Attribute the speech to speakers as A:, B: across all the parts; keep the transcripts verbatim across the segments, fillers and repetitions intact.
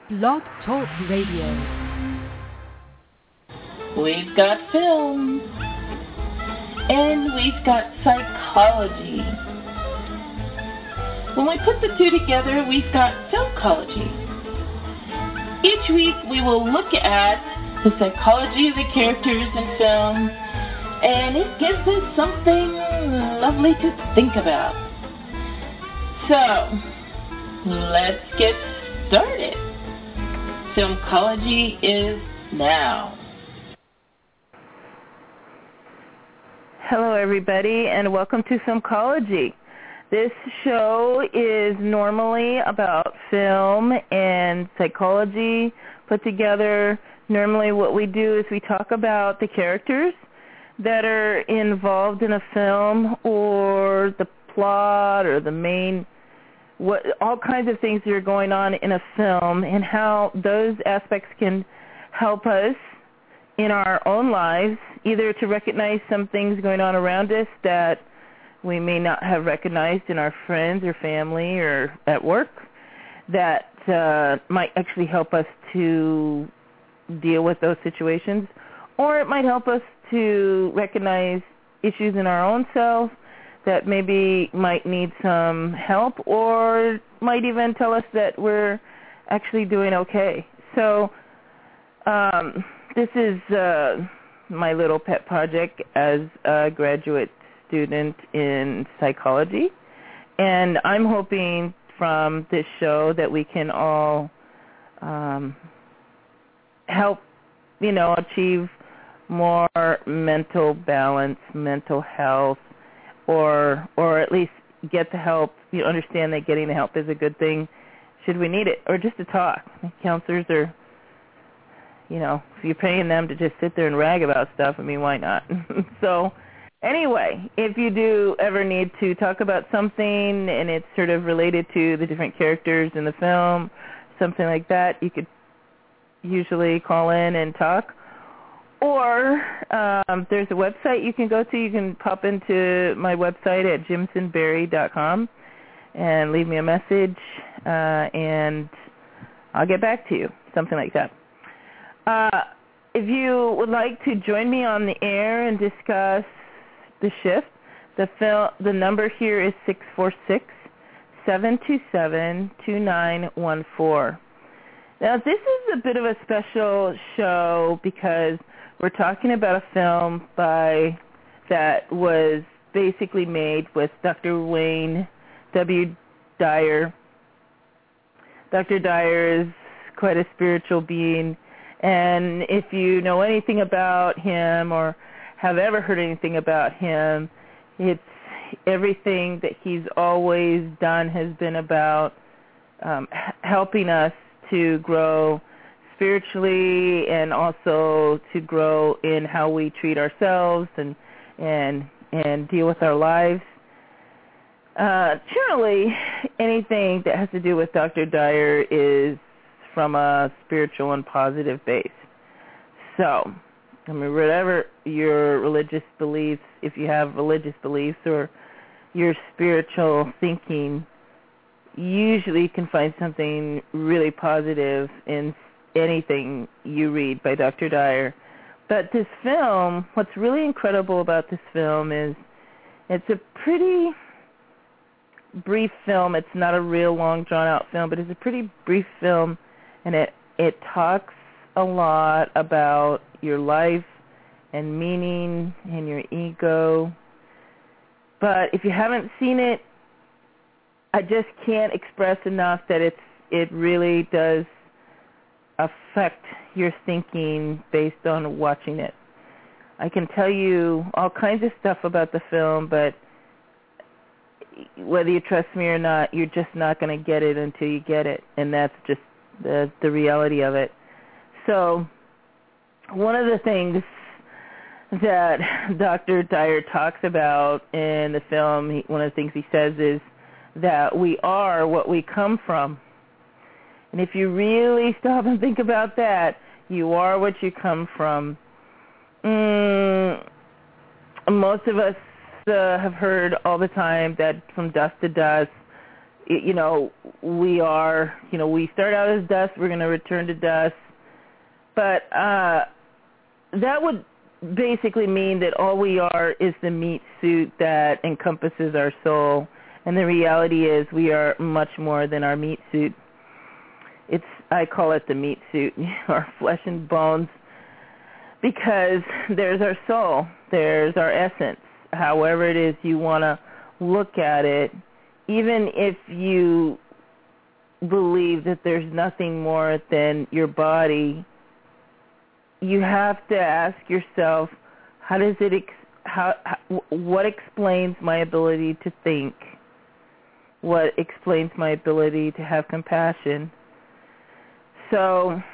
A: Blog Talk Radio.
B: We've got film, and we've got psychology. When we put the two together, we've got filmcology. Each week we will look at the psychology of the characters in film, and it gives us something lovely to think about. So, let's get started. Filmcology is now.
C: Hello, everybody, and welcome to Filmcology. This show is normally about film and psychology put together. Normally what we do is we talk about the characters that are involved in a film, or the plot, or the main, what all kinds of things that are going on in a film, and how those aspects can help us in our own lives, either to recognize some things going on around us that we may not have recognized in our friends or family or at work, that uh, might actually help us to deal with those situations, or it might help us to recognize issues in our own self that maybe might need some help, or might even tell us that we're actually doing okay. So um, this is uh, my little pet project as a graduate student in psychology, and I'm hoping from this show that we can all um, help, you know, achieve more mental balance, mental health, or or at least get the help, you know, understand that getting the help is a good thing should we need it, or just to talk. Counselors are, you know, if you're paying them to just sit there and rag about stuff, I mean, why not? So anyway, if you do ever need to talk about something and it's sort of related to the different characters in the film, something like that, you could usually call in and talk. Or um, there's a website you can go to. You can pop into my website at jimson berry dot com and leave me a message, uh, and I'll get back to you, something like that. Uh, if you would like to join me on the air and discuss the shift, the, fil- the number here is six four six, seven two seven, two nine one four. Now, this is a bit of a special show because we're talking about a film by that was basically made with Doctor Wayne W. Dyer. Doctor Dyer is quite a spiritual being, and if you know anything about him or have ever heard anything about him, it's everything that he's always done has been about um, helping us to grow spiritually, and also to grow in how we treat ourselves and and and deal with our lives. Uh, generally, anything that has to do with Doctor Dyer is from a spiritual and positive base. So, I mean, whatever your religious beliefs, if you have religious beliefs or your spiritual thinking, usually you can find something really positive in anything you read by Doctor Dyer. But this film, what's really incredible about this film is it's a pretty brief film. It's not a real long, drawn-out film, but it's a pretty brief film, and it, it talks a lot about your life and meaning and your ego. But if you haven't seen it, I just can't express enough that it's it really does affect your thinking based on watching it. I can tell you all kinds of stuff about the film, but whether you trust me or not, you're just not going to get it until you get it, and that's just the the reality of it. So one of the things that Doctor Dyer talks about in the film, he, one of the things he says is that we are what we come from. And if you really stop and think about that, you are what you come from. Mm, most of us uh, have heard all the time that from dust to dust, you know, we are, you know, we start out as dust, we're going to return to dust. But uh, that would basically mean that all we are is the meat suit that encompasses our soul. And the reality is we are much more than our meat suit. It's, I call it the meat suit, our flesh and bones, because there's our soul, there's our essence, however it is you want to look at it. Even if you believe that there's nothing more than your body, you have to ask yourself, how does it, ex- how, how, what explains my ability to think? What explains my ability to have compassion? So,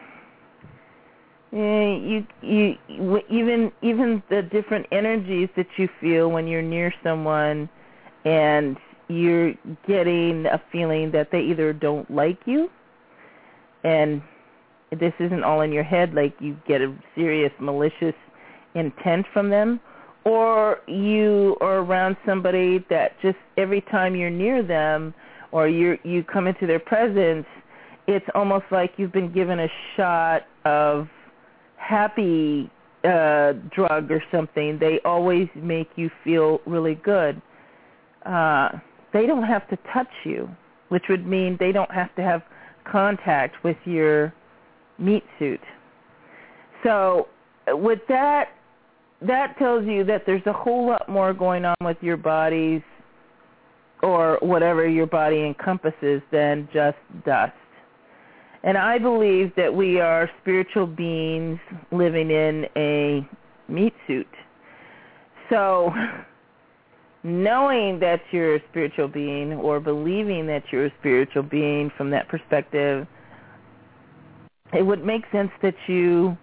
C: you, you, even, even the different energies that you feel when you're near someone and you're getting a feeling that they either don't like you, and this isn't all in your head, like you get a serious malicious intent from them, or you are around somebody that just every time you're near them or you you come into their presence, it's almost like you've been given a shot of happy uh, drug or something. They always make you feel really good. Uh, they don't have to touch you, which would mean they don't have to have contact with your meat suit. So with that, that tells you that there's a whole lot more going on with your bodies or whatever your body encompasses than just dust. And I believe that we are spiritual beings living in a meat suit. So knowing that you're a spiritual being or believing that you're a spiritual being from that perspective, it would make sense that you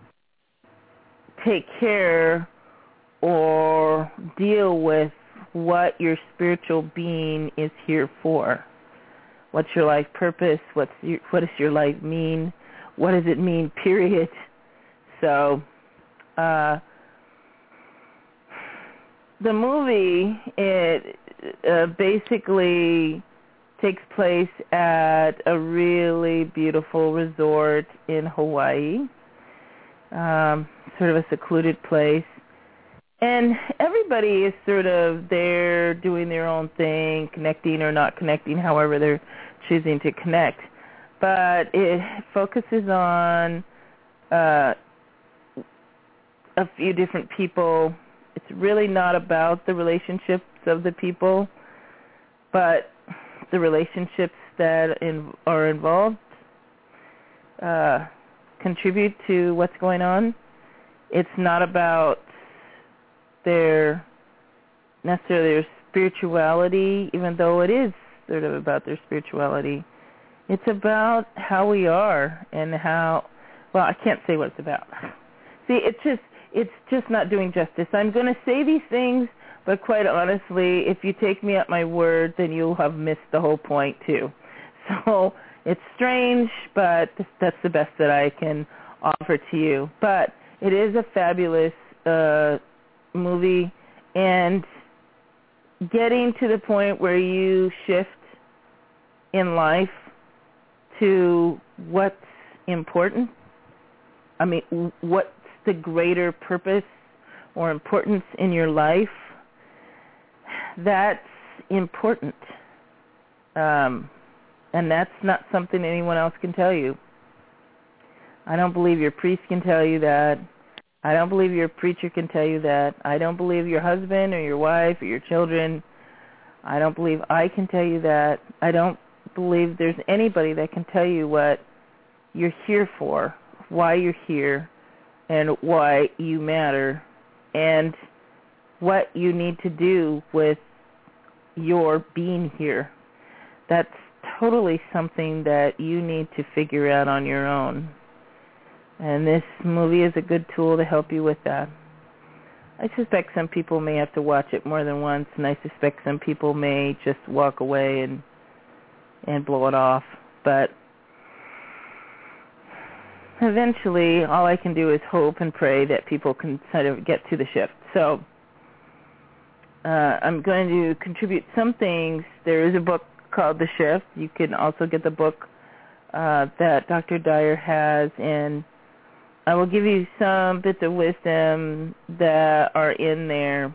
C: take care or deal with what your spiritual being is here for. What's your life purpose? What's your, what does your life mean? What does it mean, period? So uh, the movie, it uh, basically takes place at a really beautiful resort in Hawaii, um, sort of a secluded place. And everybody is sort of there doing their own thing, connecting or not connecting, however they're choosing to connect. But it focuses on uh, a few different people. It's really not about the relationships of the people, but the relationships that in, are involved uh, contribute to what's going on. It's not about their necessarily their spirituality, even though it is sort of about their spirituality. It's about how we are and how, well, I can't say what it's about. See, it's just it's just not doing justice. I'm going to say these things, but quite honestly, if you take me at my word, then you'll have missed the whole point too. So it's strange, but that's the best that I can offer to you. But it is a fabulous uh, movie, and getting to the point where you shift in life to what's important. I mean, what's the greater purpose or importance in your life? That's important. Um, and that's not something anyone else can tell you. I don't believe your priest can tell you that. I don't believe your preacher can tell you that. I don't believe your husband or your wife or your children. I don't believe I can tell you that. I don't believe there's anybody that can tell you what you're here for, why you're here, and why you matter, and what you need to do with your being here. That's totally something that you need to figure out on your own. And this movie is a good tool to help you with that. I suspect some people may have to watch it more than once, and I suspect some people may just walk away and and blow it off. But eventually, all I can do is hope and pray that people can kind of get to the shift. So uh, I'm going to contribute some things. There is a book called The Shift. You can also get the book uh, that Doctor Dyer has, and I will give you some bits of wisdom that are in there.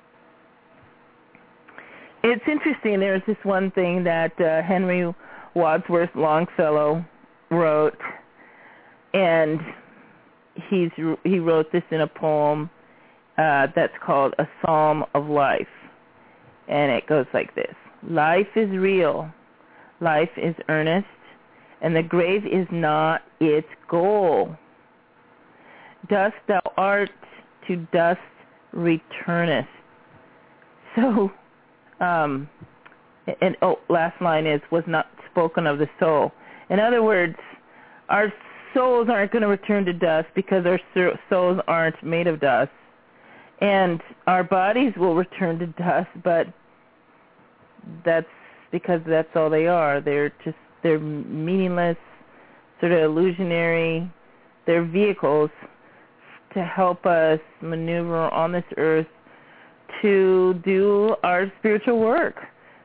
C: It's interesting. There's this one thing that uh, Henry Wadsworth Longfellow wrote, and he's he wrote this in a poem uh, that's called A Psalm of Life, and it goes like this. Life is real, life is earnest, and the grave is not its goal. Dust thou art, to dust returnest. So, um, and oh, last line is, was not spoken of the soul. In other words, our souls aren't going to return to dust because our souls aren't made of dust. And our bodies will return to dust, but that's because that's all they are. They're just, they're meaningless, sort of illusionary. They're vehicles to help us maneuver on this earth to do our spiritual work.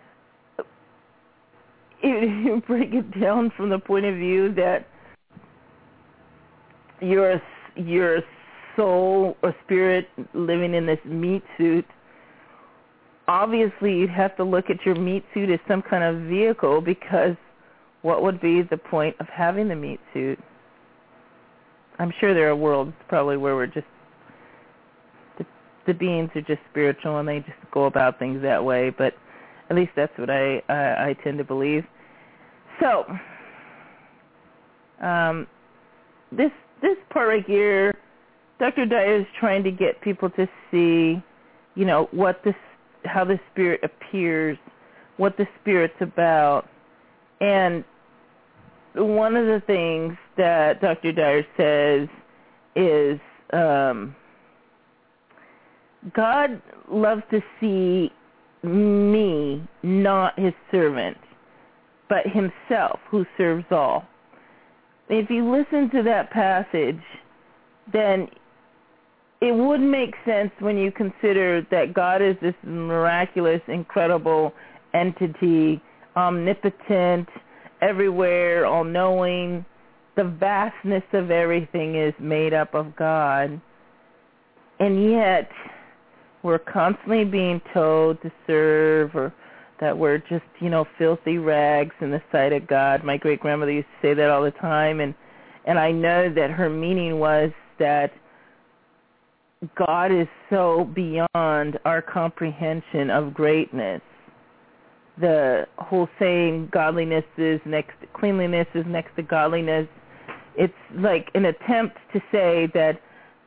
C: You break it down from the point of view that you're a, you're a soul or spirit living in this meat suit. Obviously, you'd have to look at your meat suit as some kind of vehicle, because what would be the point of having the meat suit? I'm sure there are worlds probably where we're just, the, the beings are just spiritual and they just go about things that way, but at least that's what I, I, I tend to believe. So, um, this this part right here, Doctor Dyer is trying to get people to see, you know, what this, how the spirit appears, what the spirit's about. And one of the things that Doctor Dyer says is um, God loves to see me, not his servant, but himself who serves all. If you listen to that passage, then it would make sense when you consider that God is this miraculous, incredible entity, omnipotent, everywhere, all-knowing. The vastness of everything is made up of God. And yet, we're constantly being told to serve, or that we're just, you know, filthy rags in the sight of God. My great-grandmother used to say that all the time, and, and I know that her meaning was that God is so beyond our comprehension of greatness. The whole saying, godliness is next, cleanliness is next to godliness, it's like an attempt to say that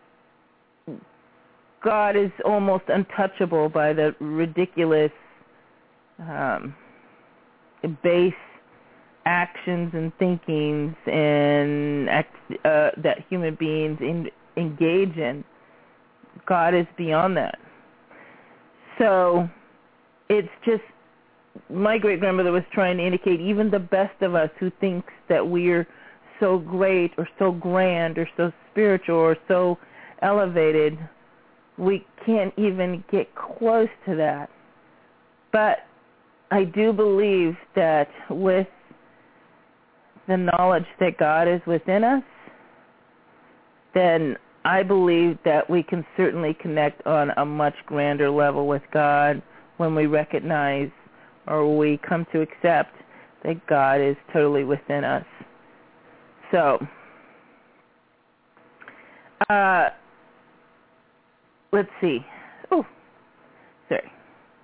C: God is almost untouchable by the ridiculous, um, base actions and thinkings and act, uh, that human beings in, engage in. God is beyond that. So it's just, my great-grandmother was trying to indicate even the best of us who thinks that we're so great or so grand or so spiritual or so elevated, we can't even get close to that. But I do believe that with the knowledge that God is within us, then I believe that we can certainly connect on a much grander level with God when we recognize or we come to accept that God is totally within us. So, uh, let's see. Oh, sorry.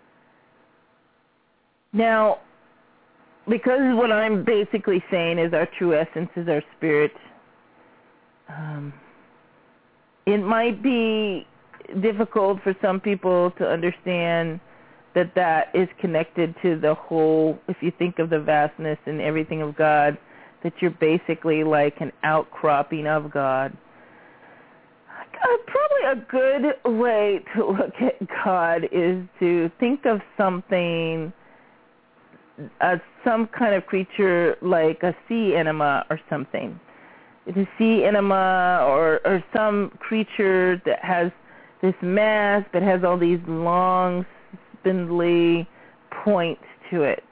C: Now, because what I'm basically saying is our true essence is our spirit, um, it might be difficult for some people to understand that that is connected to the whole, if you think of the vastness and everything of God, that you're basically like an outcropping of God. Uh, probably a good way to look at God is to think of something, uh, some kind of creature like a sea enema or something. The sea enema or, or some creature that has this mass but has all these long, spindly points to it.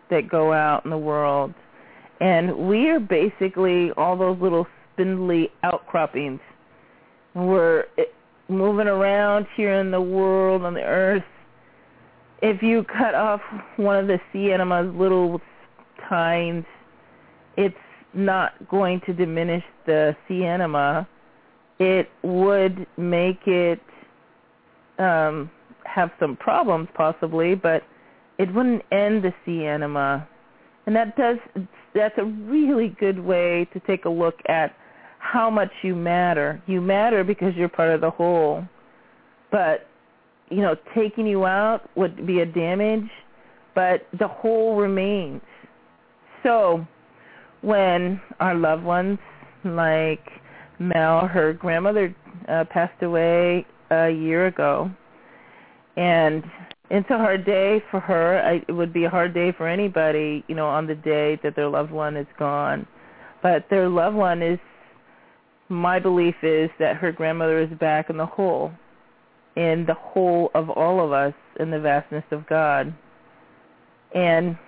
C: that go out in the world. And we are basically all those little spindly outcroppings. We're moving around here in the world, on the earth. If you cut off one of the sea anemone's little tines, it's not going to diminish the sea anema. It would make it um, have some problems possibly, but it wouldn't end the sea anema. And that does, that's a really good way to take a look at how much you matter. You matter because you're part of the whole. But, you know, taking you out would be a damage, but the whole remains. So when our loved ones, like Mel, her grandmother uh, passed away a year ago, and it's a hard day for her. I, it would be a hard day for anybody, you know, on the day that their loved one is gone. But their loved one is, my belief is that her grandmother is back in the whole, in the whole of all of us, in the vastness of God. And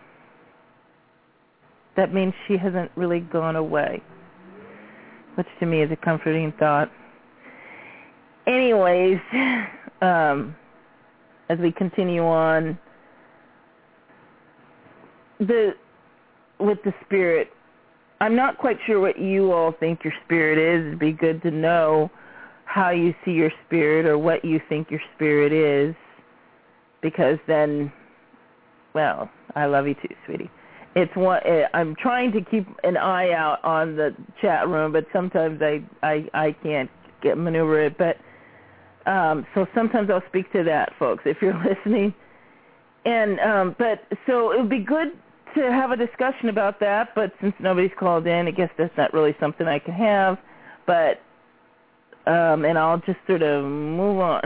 C: that means she hasn't really gone away, which to me is a comforting thought. Anyways, um, as we continue on, the with the spirit, I'm not quite sure what you all think your spirit is. It'd be good to know how you see your spirit or what you think your spirit is, because then, well, I love you too, sweetie. It's one. I'm trying to keep an eye out on the chat room, but sometimes I I, I can't get maneuver it. But um, so sometimes I'll speak to that, folks, if you're listening. And um, but so it would be good to have a discussion about that. But since nobody's called in, I guess that's not really something I can have. But um, and I'll just sort of move on.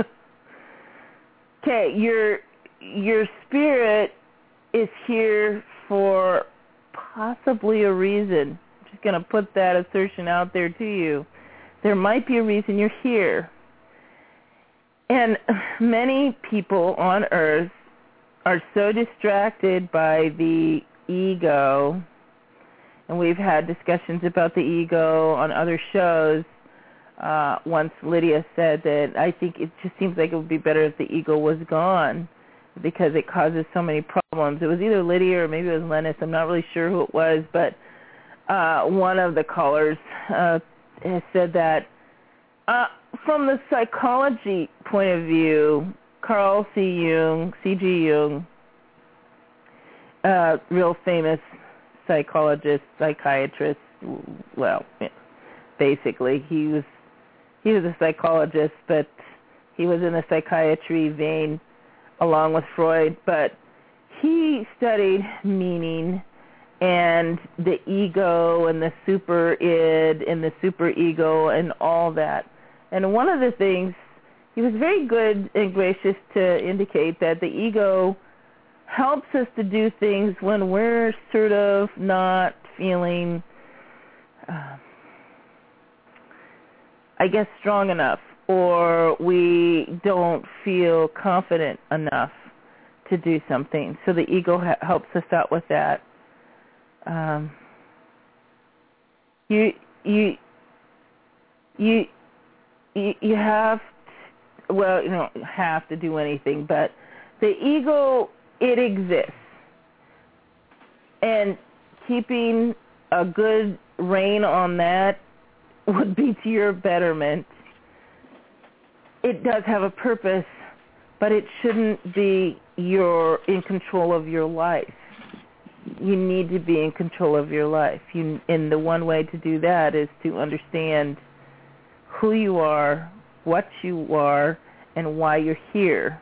C: Okay, your your spirit is here for possibly a reason. I'm just going to put that assertion out there to you. There might be a reason you're here. And many people on earth are so distracted by the ego, and we've had discussions about the ego on other shows. Uh, once Lydia said that I think it just seems like it would be better if the ego was gone, because it causes so many problems. It was either Lydia or maybe it was Lennis. I'm not really sure who it was, but uh, one of the callers uh, has said that uh, from the psychology point of view, Carl C. Jung, C G. Jung, uh, real famous psychologist, psychiatrist, well, basically he was he was a psychologist, but he was in the psychiatry vein along with Freud, but he studied meaning and the ego and the super id and the super ego and all that. And one of the things, he was very good and gracious to indicate that the ego helps us to do things when we're sort of not feeling, uh, I guess, strong enough, or we don't feel confident enough to do something. So the ego ha- helps us out with that. Um, you, you, you, you, you have, to, well, you don't have to do anything, but the ego, it exists. And keeping a good rein on that would be to your betterment. It does have a purpose, but it shouldn't be your in control of your life. You need to be in control of your life. You, and the one way to do that is to understand who you are, what you are, and why you're here.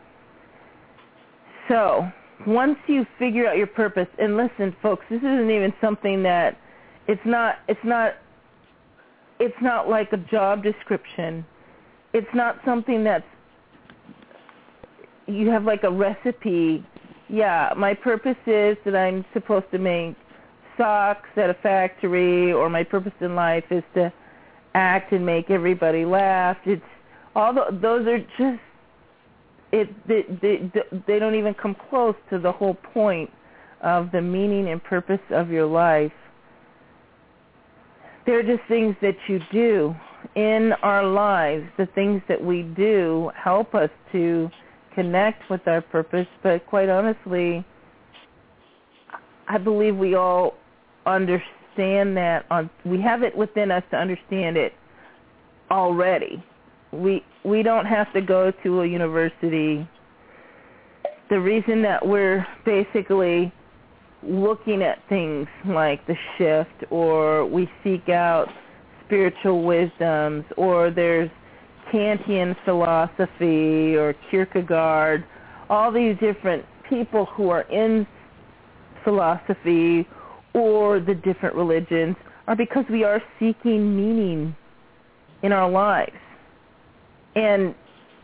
C: So once you figure out your purpose, and listen, folks, this isn't even something that it's not. It's not. It's not like a job description. It's not something that's, you have like a recipe. Yeah, my purpose is that I'm supposed to make socks at a factory, or my purpose in life is to act and make everybody laugh. It's all the, those are just, it. They, they, they don't even come close to the whole point of the meaning and purpose of your life, they're just things that you do in our lives. The things that we do help us to connect with our purpose, but quite honestly, I believe we all understand that. On, we have it within us to understand it already. We we don't have to go to a university. The reason that we're basically looking at things like the shift, or we seek out spiritual wisdoms, or there's Kantian philosophy or Kierkegaard, all these different people who are in philosophy or the different religions, are because we are seeking meaning in our lives. And,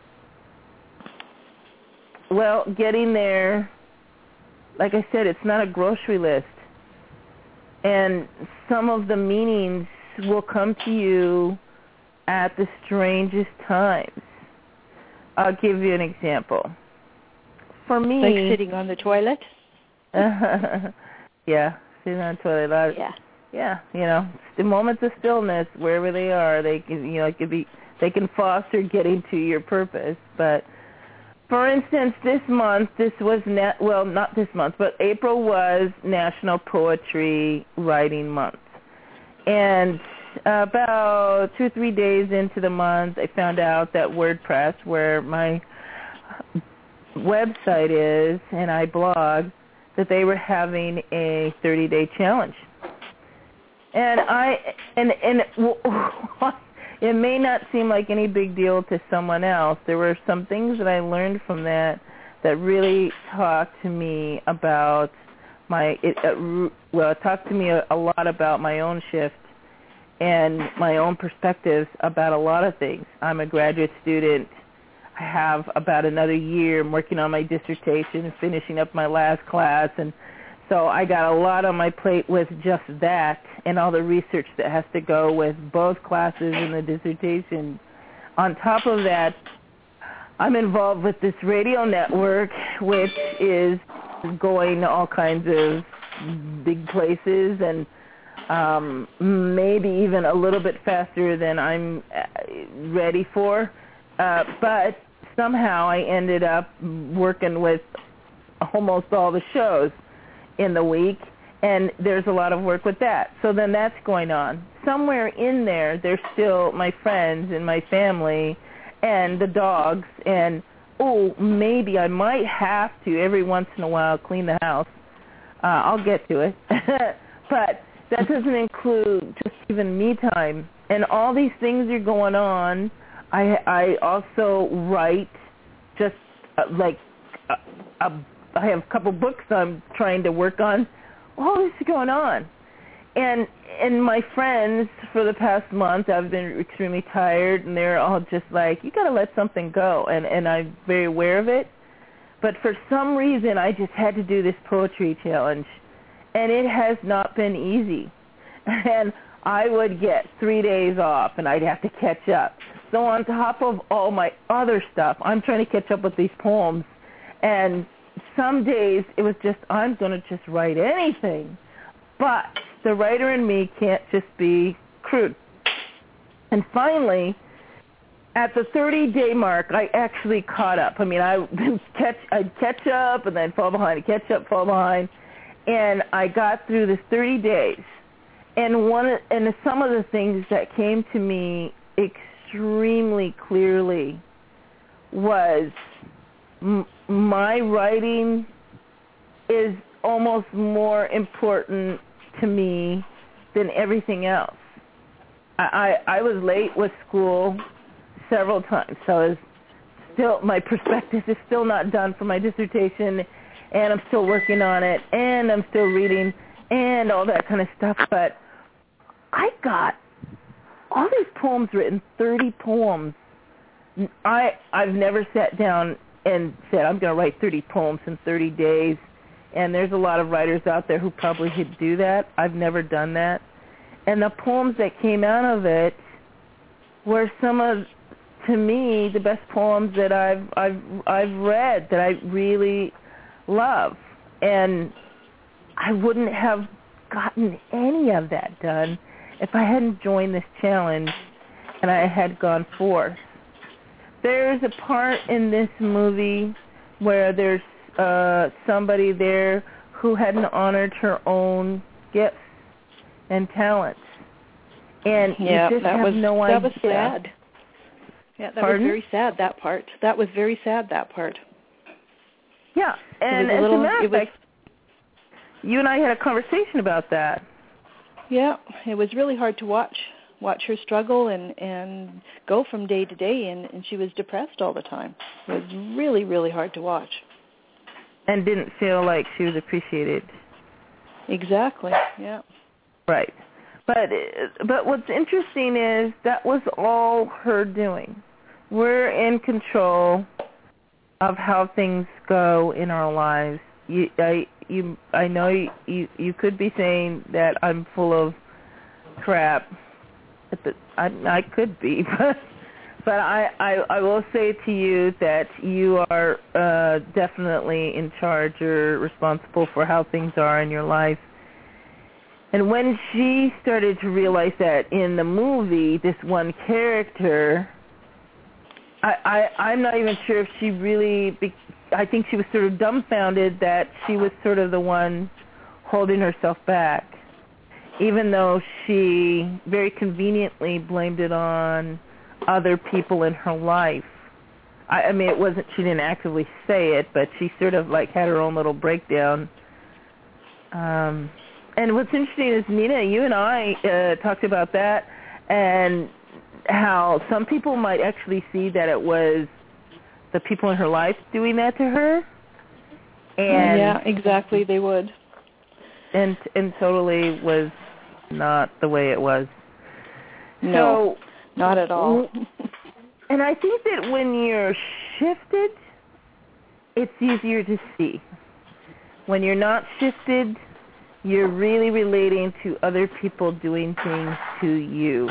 C: well, getting there, like I said, it's not a grocery list. And some of the meanings will come to you at the strangest times. I'll give you an example. For me...
D: Like sitting on the toilet?
C: Yeah, sitting on the toilet. I,
D: yeah.
C: Yeah, you know, the moments of stillness, wherever they are, they can, you know, it could be, they can foster getting to your purpose. But, for instance, this month, this was, na- well, not this month, but April was National Poetry Writing Month. And about two or three days into the month, I found out that WordPress, where my website is and I blog, that they were having a thirty-day challenge. And I and and it may not seem like any big deal to someone else. There were some things that I learned from that that really talked to me about my it, uh, well, it talked to me a, a lot about my own shift and my own perspectives about a lot of things. I'm a graduate student. I have about another year. I'm working on my dissertation and finishing up my last class, and so I got a lot on my plate with just that and all the research that has to go with both classes and the dissertation. On top of that, I'm involved with this radio network, which is going all kinds of big places and um, maybe even a little bit faster than I'm ready for. Uh, but somehow I ended up working with almost all the shows in the week, and there's a lot of work with that. So then that's going on. Somewhere in there, there's still my friends and my family and the dogs, and, oh, maybe I might have to every once in a while clean the house. Uh, I'll get to it. But that doesn't include just even me time. And all these things are going on. I, I also write just uh, like a, a I have a couple books I'm trying to work on. All this is going on. And and my friends for the past month, I've been extremely tired, and they're all just like, you got to let something go. And, and I'm very aware of it. But for some reason, I just had to do this poetry challenge. And it has not been easy. And I would get three days off, and I'd have to catch up. So on top of all my other stuff, I'm trying to catch up with these poems. And some days it was just, I'm going to just write anything. But the writer in me can't just be crude. And finally, at the thirty-day mark, I actually caught up. I mean, I catch, I'd catch up and then fall behind, I'd catch up, fall behind. And I got through this thirty days. And one, and some of the things that came to me extremely clearly was m- my writing is almost more important to me than everything else. I, I, I was late with school several times, so I was still, my perspective is still not done for my dissertation, and I'm still working on it, and I'm still reading, and all that kind of stuff, but I got all these poems written, thirty poems. I, I've never sat down and said, I'm going to write thirty poems in thirty days. And there's a lot of writers out there who probably could do that. I've never done that. And the poems that came out of it were some of, to me, the best poems that I've I've I've read, that I really love. And I wouldn't have gotten any of that done if I hadn't joined this challenge and I had gone forth. There's a part in this movie where there's uh, somebody there who hadn't honored her own gifts and talents. And
D: yeah,
C: you just
D: that
C: have
D: was,
C: no
D: that
C: idea.
D: was sad. Yeah, that
C: Pardon?
D: was very sad, that part. That was very sad, that part.
C: Yeah, and
D: a
C: as
D: little,
C: a matter of
D: was,
C: fact, you and I had a conversation about that.
D: Yeah, it was really hard to watch, watch her struggle and, and go from day to day, and, and she was depressed all the time. It was really, really hard to watch.
C: And didn't feel like she was appreciated.
D: Exactly, yeah.
C: Right. But but what's interesting is that was all her doing. We're in control of how things go in our lives. You, I, you, I know you, you could be saying that I'm full of crap. But I, I could be, but but I, I, I will say to you that you are uh, definitely in charge or responsible for how things are in your life. And when she started to realize that in the movie, this one character, I, I, I'm not even sure if she really, be, I think she was sort of dumbfounded that she was sort of the one holding herself back, even though she very conveniently blamed it on other people in her life. I, I mean, it wasn't, she didn't actively say it, but she sort of like had her own little breakdown. Um, and what's interesting is, Nina, you and I uh, talked about that and how some people might actually see that it was the people in her life doing that to her. And
D: yeah, exactly, they would.
C: And and totally was not the way it was.
D: No,
C: so,
D: not at all.
C: And I think that when you're shifted, it's easier to see. When you're not shifted, you're really relating to other people doing things to you.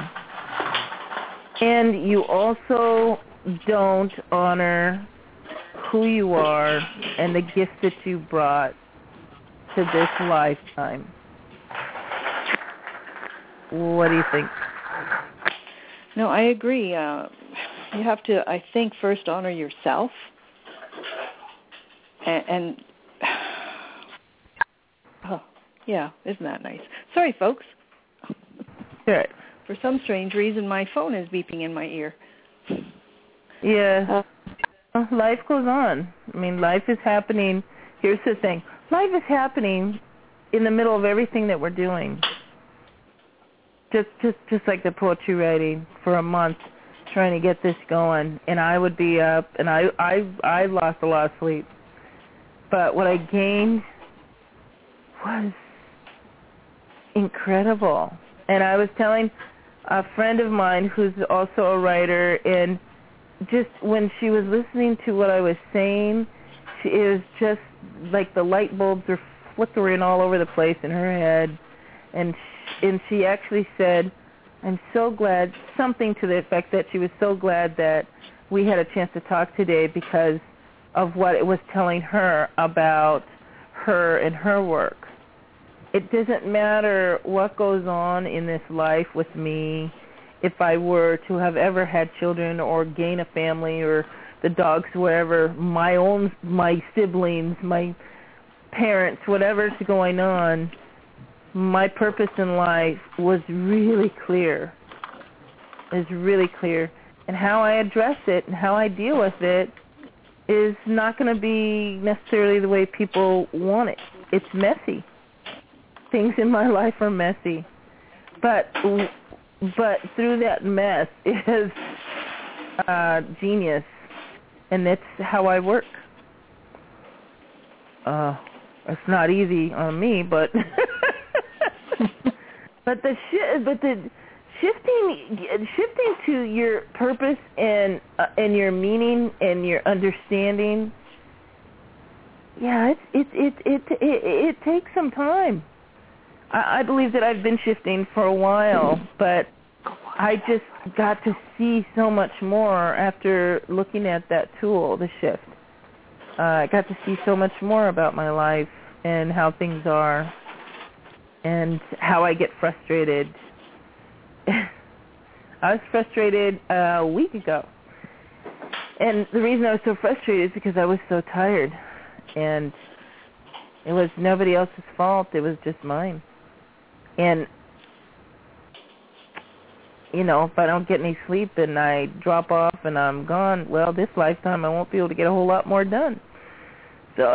C: And you also don't honor who you are and the gift that you brought to this lifetime. What do you think?
D: No, I agree. Uh, you have to, I think, first honor yourself. And, and oh, yeah, isn't that nice? Sorry, folks.
C: Sure.
D: For some strange reason, my phone is beeping in my ear.
C: Yeah. Uh, life goes on. I mean, life is happening. Here's the thing. Life is happening in the middle of everything that we're doing. Just, just, just like the poetry writing for a month, trying to get this going, and I would be up, and I, I, I lost a lot of sleep. But what I gained was incredible. And I was telling a friend of mine who's also a writer, and just when she was listening to what I was saying, she, it was just like the light bulbs were flickering all over the place in her head. And she, and she actually said, I'm so glad, something to the effect that she was so glad that we had a chance to talk today because of what it was telling her about her and her work. It doesn't matter what goes on in this life with me, if I were to have ever had children or gain a family or the dogs, whatever, my own, my siblings, my parents, whatever's going on, my purpose in life was really clear. Is really clear. And how I address it and how I deal with it is not going to be necessarily the way people want it. It's messy. Things in my life are messy. But but through that mess is uh, genius. And that's how I work. Uh, it's not easy on me, but but the shi- but the shifting shifting to your purpose and uh, and your meaning and your understanding. Yeah, it's it it it it, it takes some time. I, I believe that I've been shifting for a while, but I just got to see so much more after looking at that tool, the shift. Uh, I got to see so much more about my life and how things are. and how I get frustrated. I was frustrated a week ago. And the reason I was so frustrated is because I was so tired. And it was nobody else's fault. It was just mine. And, you know, if I don't get any sleep and I drop off and I'm gone, well, this lifetime I won't be able to get a whole lot more done. So,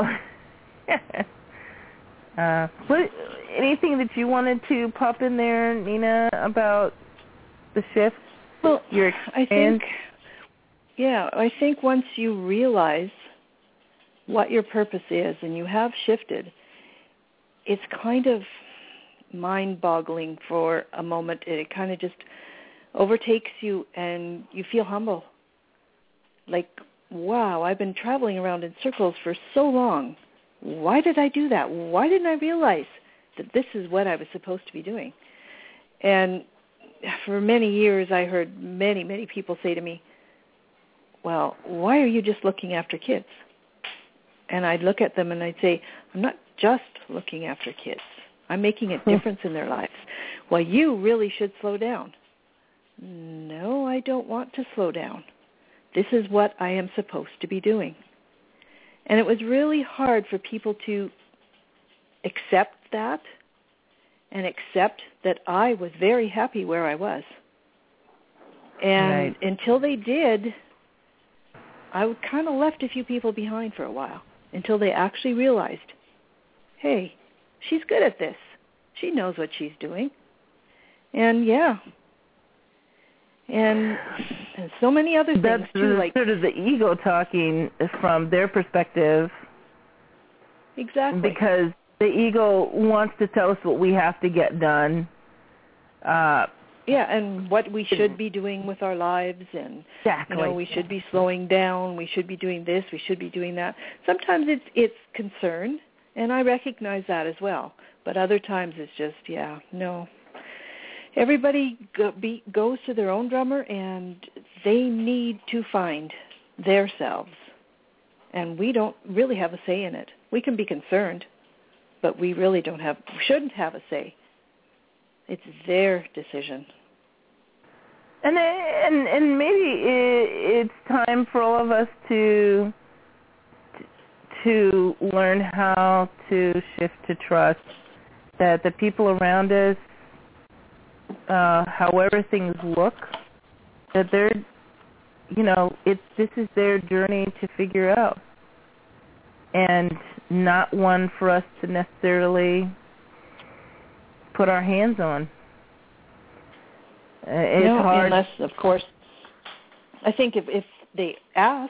C: uh, what, anything that you wanted to pop in there, Nina, about the shift?
D: Well,
C: your
D: I think, yeah, I think once you realize what your purpose is and you have shifted, it's kind of mind-boggling for a moment. It kind of just overtakes you and you feel humble. Like, wow, I've been traveling around in circles for so long. Why did I do that? Why didn't I realize that this is what I was supposed to be doing? And for many years I heard many, many people say to me, well, why are you just looking after kids? And I'd look at them and I'd say, I'm not just looking after kids. I'm making a difference in their lives. Well, you really should slow down. No, I don't want to slow down. This is what I am supposed to be doing. And it was really hard for people to accept that and accept that I was very happy where I was. And
C: right.
D: until they did, I kind of left a few people behind for a while until they actually realized, hey, she's good at this. She knows what she's doing. And, yeah. And, and so many other things,
C: That's
D: too.
C: the,
D: like
C: sort of the ego talking from their perspective.
D: Exactly.
C: Because the ego wants to tell us what we have to get done. Uh,
D: yeah, and what we should be doing with our lives, and
C: exactly.
D: you know, we should be slowing down, we should be doing this, we should be doing that. Sometimes it's it's concern, and I recognize that as well. But other times it's just, yeah, no. Everybody go, be, goes to their own drummer, and they need to find their selves. And we don't really have a say in it. We can be concerned, but we really don't have, shouldn't have a say. It's their decision.
C: And and and maybe it's time for all of us to to learn how to shift to trust that the people around us, uh, however things look, that they're, you know, it's this is their journey to figure out, and not one for us to necessarily put our hands on. Uh, it's
D: no,
C: hard.
D: Unless, of course, I think if, if they ask,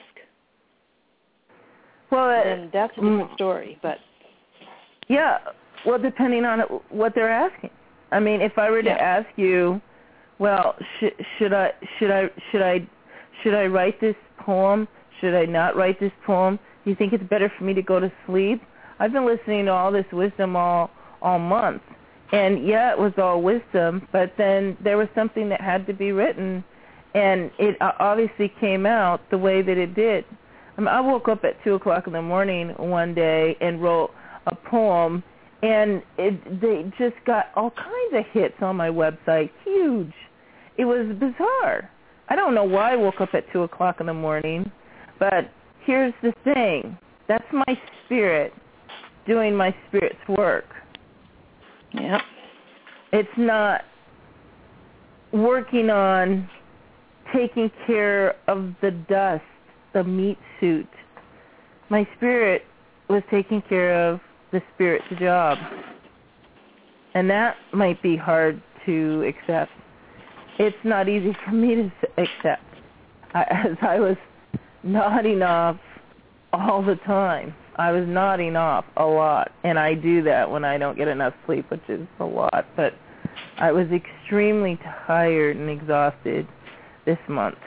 C: well, uh,
D: then that's a different story. But
C: yeah, well, depending on what they're asking. I mean, if I were to
D: yeah.
C: ask you, well, sh- should I should I should I should I write this poem? Should I not write this poem? Do you think it's better for me to go to sleep? I've been listening to all this wisdom all all month. And, yeah, it was all wisdom, but then there was something that had to be written, and it obviously came out the way that it did. I mean, I woke up at two o'clock in the morning one day and wrote a poem, and it, they just got all kinds of hits on my website, huge. It was bizarre. I don't know why I woke up at two o'clock in the morning, but here's the thing. That's my spirit doing my spirit's work.
D: Yeah.
C: It's not working on taking care of the dust, the meat suit. My spirit was taking care of the spirit's job. And that might be hard to accept. It's not easy for me to accept, I, as I was nodding off all the time. I was nodding off a lot, and I do that when I don't get enough sleep, which is a lot. But I was extremely tired and exhausted this month,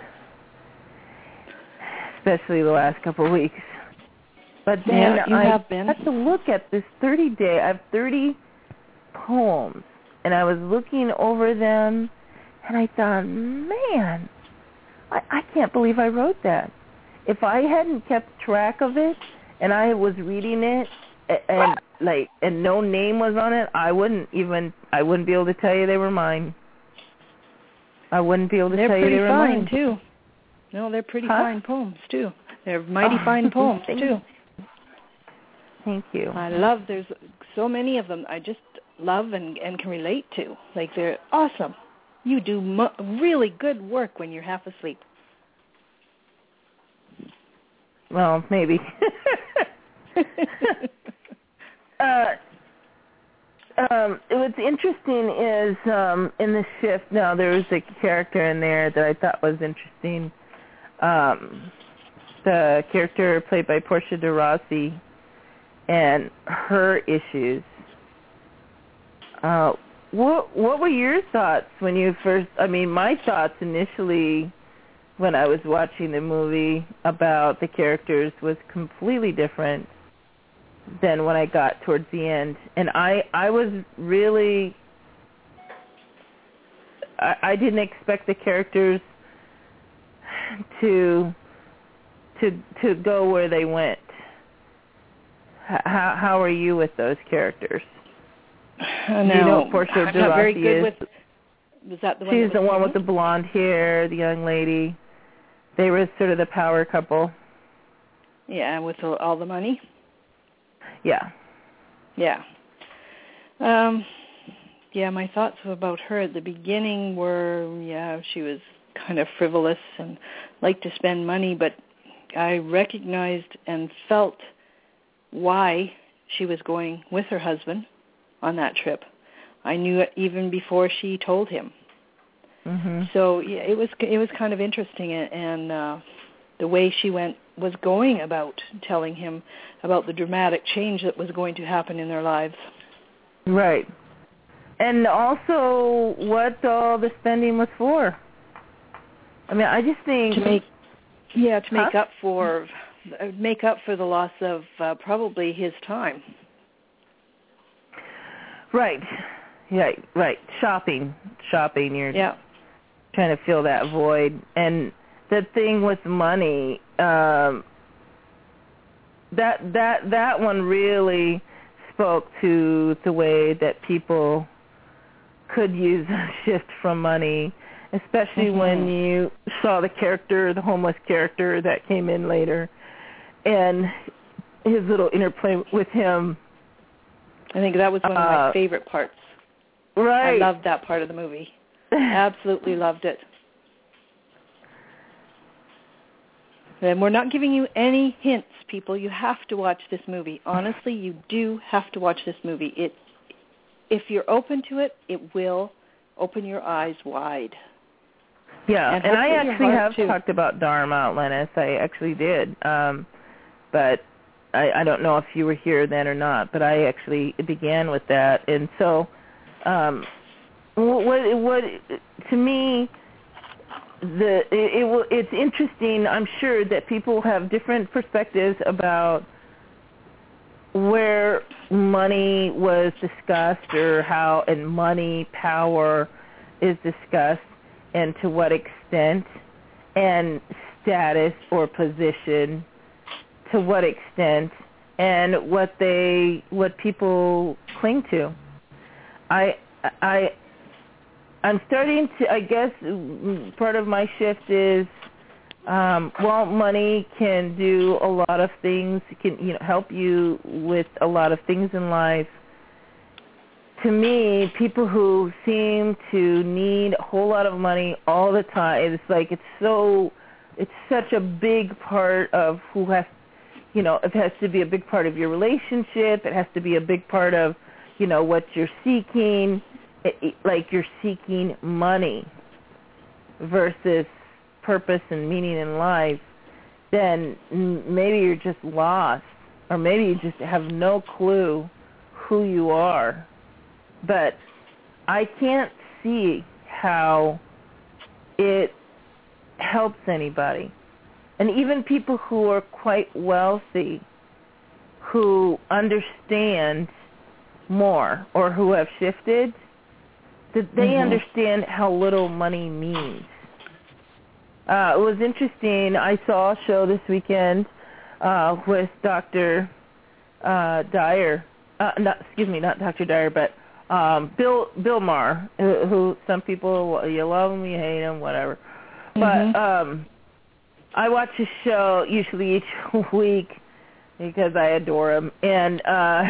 C: especially the last couple of weeks. But then
D: yeah, you
C: I
D: have been.
C: had to look at this thirty-day. I have thirty poems, and I was looking over them, and I thought, man, I, I can't believe I wrote that. If I hadn't kept track of it, and I was reading it and like and no name was on it, I wouldn't even I wouldn't be able to tell you they were mine. I wouldn't be able to
D: they're
C: tell you they were mine.
D: They're pretty fine too. No, they're pretty
C: huh?
D: fine poems too. They're mighty
C: oh,
D: fine poems
C: thank
D: too.
C: Thank you.
D: I love. There's so many of them. I just love and and can relate to. Like they're awesome. You do mo- really good work when you're half asleep.
C: Well, maybe. uh, um, what's interesting is um, in the shift. Now there was a character in there that I thought was interesting. Um, the character played by Portia de Rossi and her issues. Uh, what what were your thoughts when you first? I mean, my thoughts initially when I was watching the movie about the characters was completely different than when I got towards the end. And I, I was really, I, I didn't expect the characters to, to, to go where they went. How, how are you with those characters?
D: Uh, no,
C: Do you know what Portia
D: I'm
C: de
D: not very
C: Rossi
D: good
C: is?
D: with. Was that the one?
C: She's
D: that
C: the
D: was
C: one with the blonde hair, the young lady. They were sort of the power couple.
D: Yeah, with all the money.
C: Yeah.
D: Yeah. Um, yeah, my thoughts about her at the beginning were, yeah, she was kind of frivolous and liked to spend money, but I recognized and felt why she was going with her husband on that trip. I knew it even before she told him.
C: Mm-hmm.
D: So yeah, it was it was kind of interesting, and uh, the way she went was going about telling him about the dramatic change that was going to happen in their lives.
C: Right, and also what all the spending was for. I mean, I just think
D: to make yeah to make
C: huh?
D: up for make up for the loss of uh, probably his time.
C: Right, yeah, right. Shopping, shopping. You're
D: yeah.
C: trying to fill that void. And the thing with money, um, that that that one really spoke to the way that people could use a shift from money, especially
D: mm-hmm.
C: when you saw the character, the homeless character that came in later, and his little interplay with him.
D: I think that was one of my
C: uh,
D: favorite parts.
C: Right.
D: I loved that part of the movie. Absolutely loved it. And we're not giving you any hints, people. You have to watch this movie. Honestly, you do have to watch this movie. It, if you're open to it, it will open your eyes wide.
C: Yeah, and,
D: and
C: I actually have
D: too.
C: talked about Dharma, Lennis. I actually did. Um, but I, I don't know if you were here then or not, but I actually began with that. And so um, what, what, to me, the it, it it's interesting. I'm sure that people have different perspectives about where money was discussed or how and money power is discussed and to what extent, and status or position to what extent, and what they what people cling to. I I I'm starting to, I guess, part of my shift is, um, while money can do a lot of things, it can, you know, help you with a lot of things in life. To me, people who seem to need a whole lot of money all the time, it's like it's so, it's such a big part of who has, you know, it has to be a big part of your relationship. It has to be a big part of, you know, what you're seeking. It, it, like you're seeking money versus purpose and meaning in life, then maybe you're just lost, or maybe you just have no clue who you are. But I can't see how it helps anybody. And even people who are quite wealthy, who understand more or who have shifted, that they mm-hmm. understand how little money means. Uh, it was interesting. I saw a show this weekend uh, with Doctor uh, Dyer, uh, not excuse me, not Doctor Dyer, but um, Bill Bill Maher, who, who some people you love him, you hate him, whatever.
D: Mm-hmm.
C: But um, I watch his show usually each week because I adore him, and uh,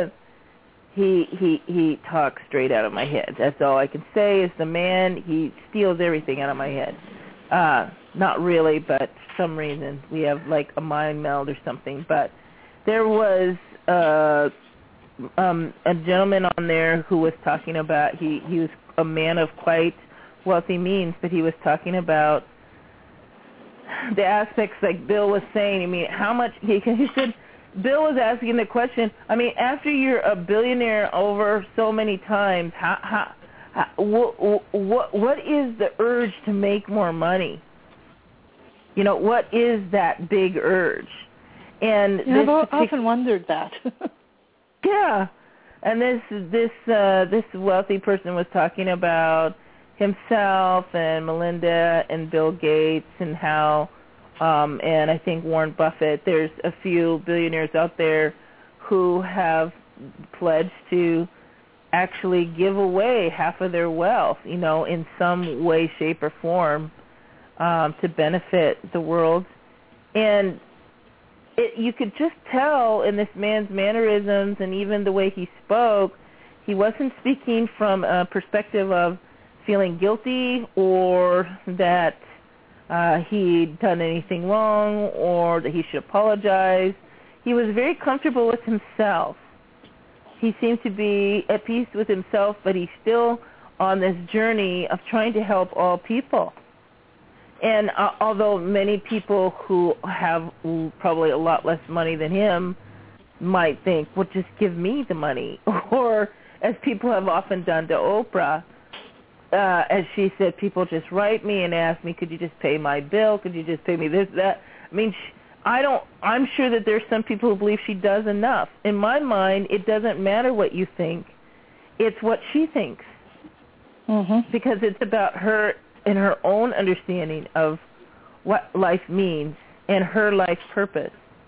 C: he he he talks straight out of my head. That's all I can say. Is the man, he steals everything out of my head. Uh, not really, but for some reason we have like a mind meld or something. But there was uh, um, a gentleman on there who was talking about, he, he was a man of quite wealthy means, but he was talking about the aspects like Bill was saying. I mean, how much, he, he said, Bill was asking the question, I mean, after you're a billionaire over so many times, how, how, how what, what, what is the urge to make more money? You know, what is that big urge? And
D: yeah,
C: this
D: I've
C: partic-
D: often wondered that.
C: yeah, and this this uh, this wealthy person was talking about himself and Melinda and Bill Gates and how, um, and I think Warren Buffett. There's a few billionaires out there who have pledged to actually give away half of their wealth, you know, in some way, shape, or form, um, to benefit the world. And it, you could just tell in this man's mannerisms and even the way he spoke, he wasn't speaking from a perspective of feeling guilty or that uh, he'd done anything wrong or that he should apologize. He was very comfortable with himself. He seemed to be at peace with himself, but he's still on this journey of trying to help all people. And uh, although many people who have probably a lot less money than him might think, well, just give me the money. Or as people have often done to Oprah, uh, as she said, people just write me and ask me, could you just pay my bill? Could you just pay me this, that? I mean, she, I don't, I'm sure that there's some people who believe she does enough. In my mind, it doesn't matter what you think. It's what she thinks.
D: Mm-hmm.
C: Because it's about her and her own understanding of what life means and her life purpose.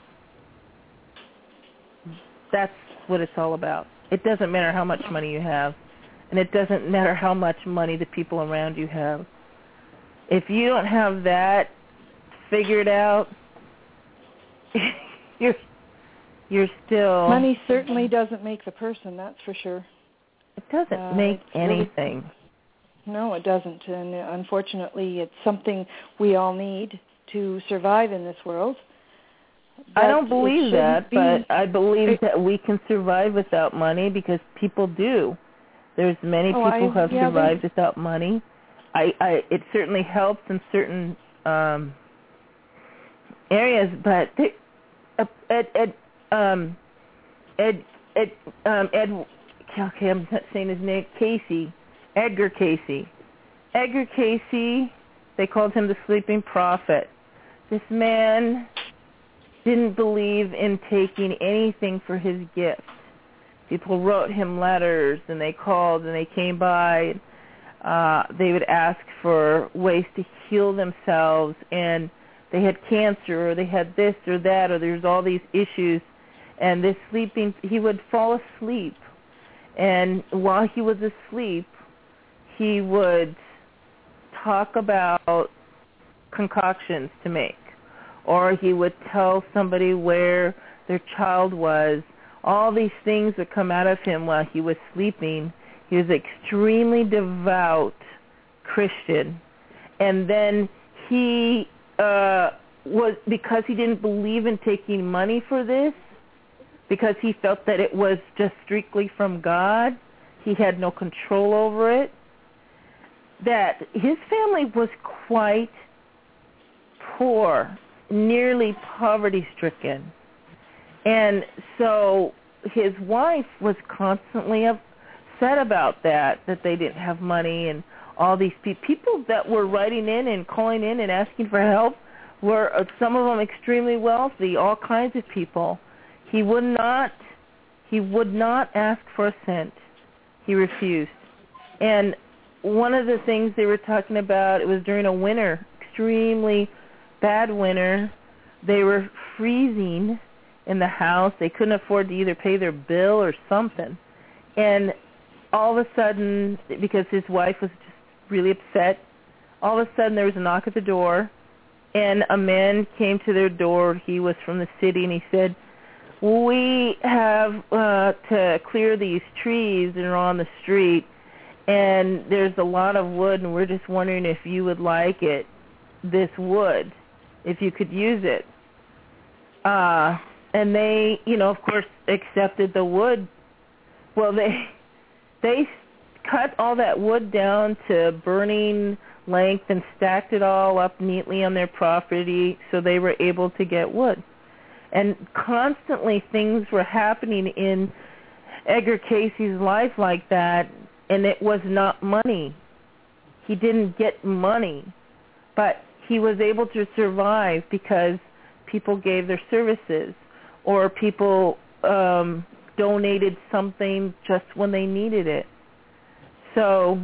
C: That's what it's all about. It doesn't matter how much money you have, and it doesn't matter how much money the people around you have. If you don't have that figured out, you're you're still...
D: Money certainly doesn't make the person, that's for sure.
C: It doesn't
D: uh,
C: make anything.
D: Really, no, it doesn't. And unfortunately, it's something we all need to survive in this world. But
C: I don't believe that,
D: be,
C: but I believe
D: it,
C: that we can survive without money because people do. There's many
D: oh,
C: people
D: I,
C: who have
D: yeah,
C: survived
D: they,
C: without money. I, I, it certainly helps in certain um, areas, but they, uh, Ed, Ed, um, Ed, Ed, um, Ed, okay, I'm not saying his name, Casey, Edgar Casey. Edgar Casey, they called him the sleeping prophet. This man didn't believe in taking anything for his gift. People wrote him letters, and they called, and they came by. Uh, they would ask for ways to heal themselves, and they had cancer, or they had this or that, or there's all these issues. And this sleeping, he would fall asleep. And while he was asleep, he would talk about concoctions to make, or he would tell somebody where their child was. All these things would come out of him while he was sleeping. He was an extremely devout Christian. And then he uh, was, because he didn't believe in taking money for this, because he felt that it was just strictly from God, he had no control over it, that his family was quite poor, nearly poverty-stricken. And so his wife was constantly upset about that, that they didn't have money, and all these pe- people that were writing in and calling in and asking for help were, uh, some of them extremely wealthy, all kinds of people. He would not, he would not ask for a cent. He refused. And one of the things they were talking about, it was during a winter, extremely bad winter. They were freezing, in the house. They couldn't afford to either pay their bill or something. And all of a sudden, because his wife was just really upset, all of a sudden there was a knock at the door, and a man came to their door. He was from the city, and he said, we have uh, to clear these trees that are on the street, and there's a lot of wood, and we're just wondering if you would like it, this wood, if you could use it. Uh, and they, you know, of course, accepted the wood. Well, they they cut all that wood down to burning length and stacked it all up neatly on their property so they were able to get wood. And constantly things were happening in Edgar Casey's life like that, and it was not money. He didn't get money, but he was able to survive because people gave their services or people um, donated something just when they needed it. So,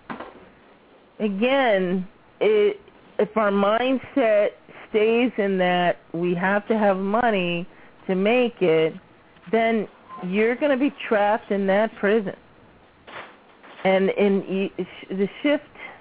C: again, it, if our mindset stays in that we have to have money to make it, then you're going to be trapped in that prison. And in the shift,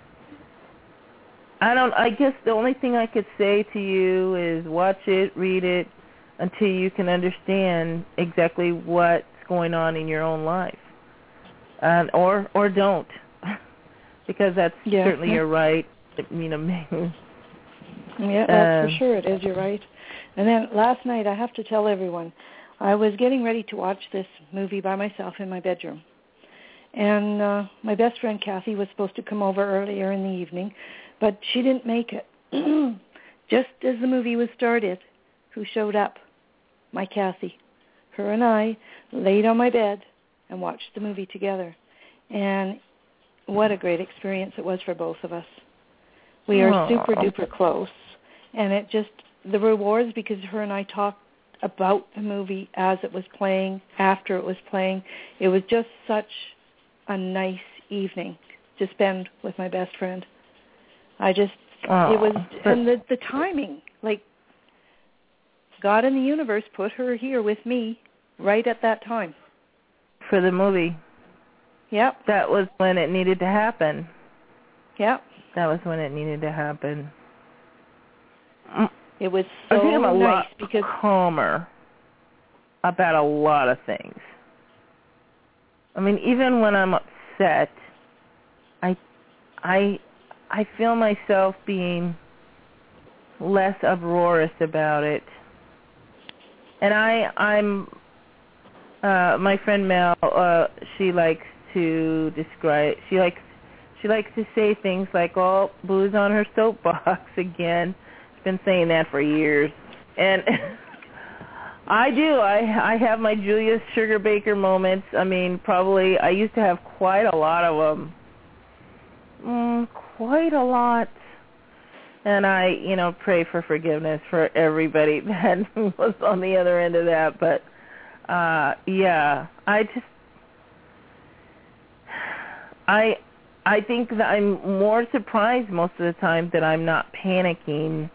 C: I don't. I guess the only thing I could say to you is watch it, read it, until you can understand exactly what's going on in your own life, um, or or don't, because that's
D: yeah.
C: certainly your right. You know.
D: Yeah, that's uh, for sure. It is your right. And then last night, I have to tell everyone, I was getting ready to watch this movie by myself in my bedroom. And uh, my best friend, Kathy, was supposed to come over earlier in the evening, but she didn't make it. Just as the movie was started, who showed up? My Kathy. Her and I laid on my bed and watched the movie together. And what a great experience it was for both of us. We are
C: Aww.
D: super duper close, and it just, the rewards, because her and I talked about the movie as it was playing, after it was playing, it was just such a nice evening to spend with my best friend. I just,
C: Aww.
D: it was, and the, the timing, like God in the universe put her here with me right at that time.
C: For the movie.
D: Yep.
C: That was when it needed to happen.
D: Yep.
C: That was when it needed to happen.
D: It was so
C: I think I'm a
D: nice
C: lot
D: because
C: calmer about a lot of things. I mean, even when I'm upset, I, I, I feel myself being less uproarious about it. And I, I'm, uh, my friend Mel, uh, she likes to describe, she likes She likes to say things like, oh, Boo's on her soapbox again. She's been saying that for years. And I do. I I have my Julius Sugar Baker moments. I mean, probably, I used to have quite a lot of them. Mm, quite a lot. And I, you know, pray for forgiveness for everybody that was on the other end of that. But, uh, yeah, I just, I... I think that I'm more surprised most of the time that I'm not panicking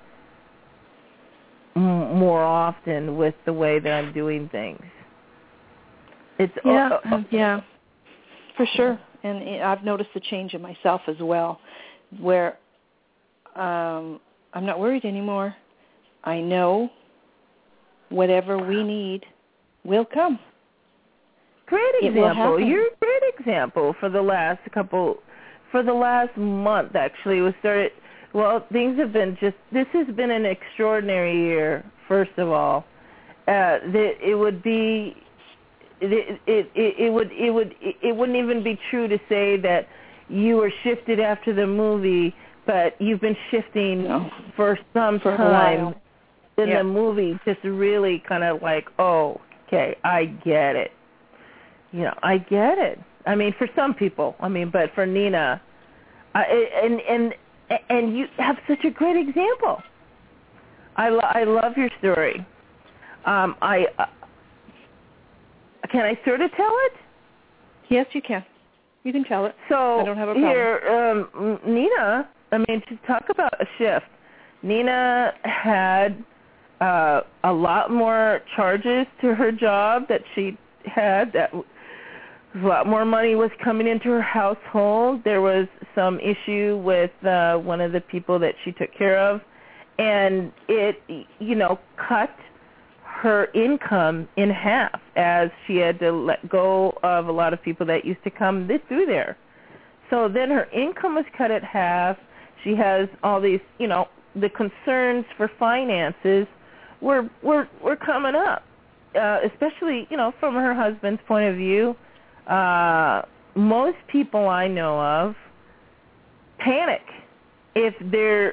C: m- more often with the way that I'm doing things. It's
D: yeah,
C: uh, uh,
D: yeah, for sure. And I've noticed the change in myself as well, where um, I'm not worried anymore. I know whatever we need will come.
C: Great
D: It will
C: example.
D: happen.
C: You're a great example for the last couple. For the last month, actually, we started, well, things have been just, this has been an extraordinary year, first of all. Uh, the, it would be, it, it, it, it would, it would, it wouldn't even be true to say that you were shifted after the movie, but you've been shifting
D: no.
C: for some
D: for
C: time in
D: yep.
C: the movie, just really kind of like, oh, okay, I get it. You know, I get it. I mean, for some people, I mean, but for Nina, uh, and and and you have such a great example. I, lo- I love your story. Um, I uh, can I sort of tell it?
D: Yes, you can. You can tell it.
C: So
D: I don't have a problem.
C: Here, um, Nina. I mean, to talk about a shift. Nina had uh, a lot more charges to her job that she had. That a lot more money was coming into her household. There was some issue with uh, one of the people that she took care of, and it, you know, cut her income in half as she had to let go of a lot of people that used to come through there. So then her income was cut at half. She has all these, you know, the concerns for finances were were were coming up, uh, especially, you know, from her husband's point of view. Uh, most people I know of panic if their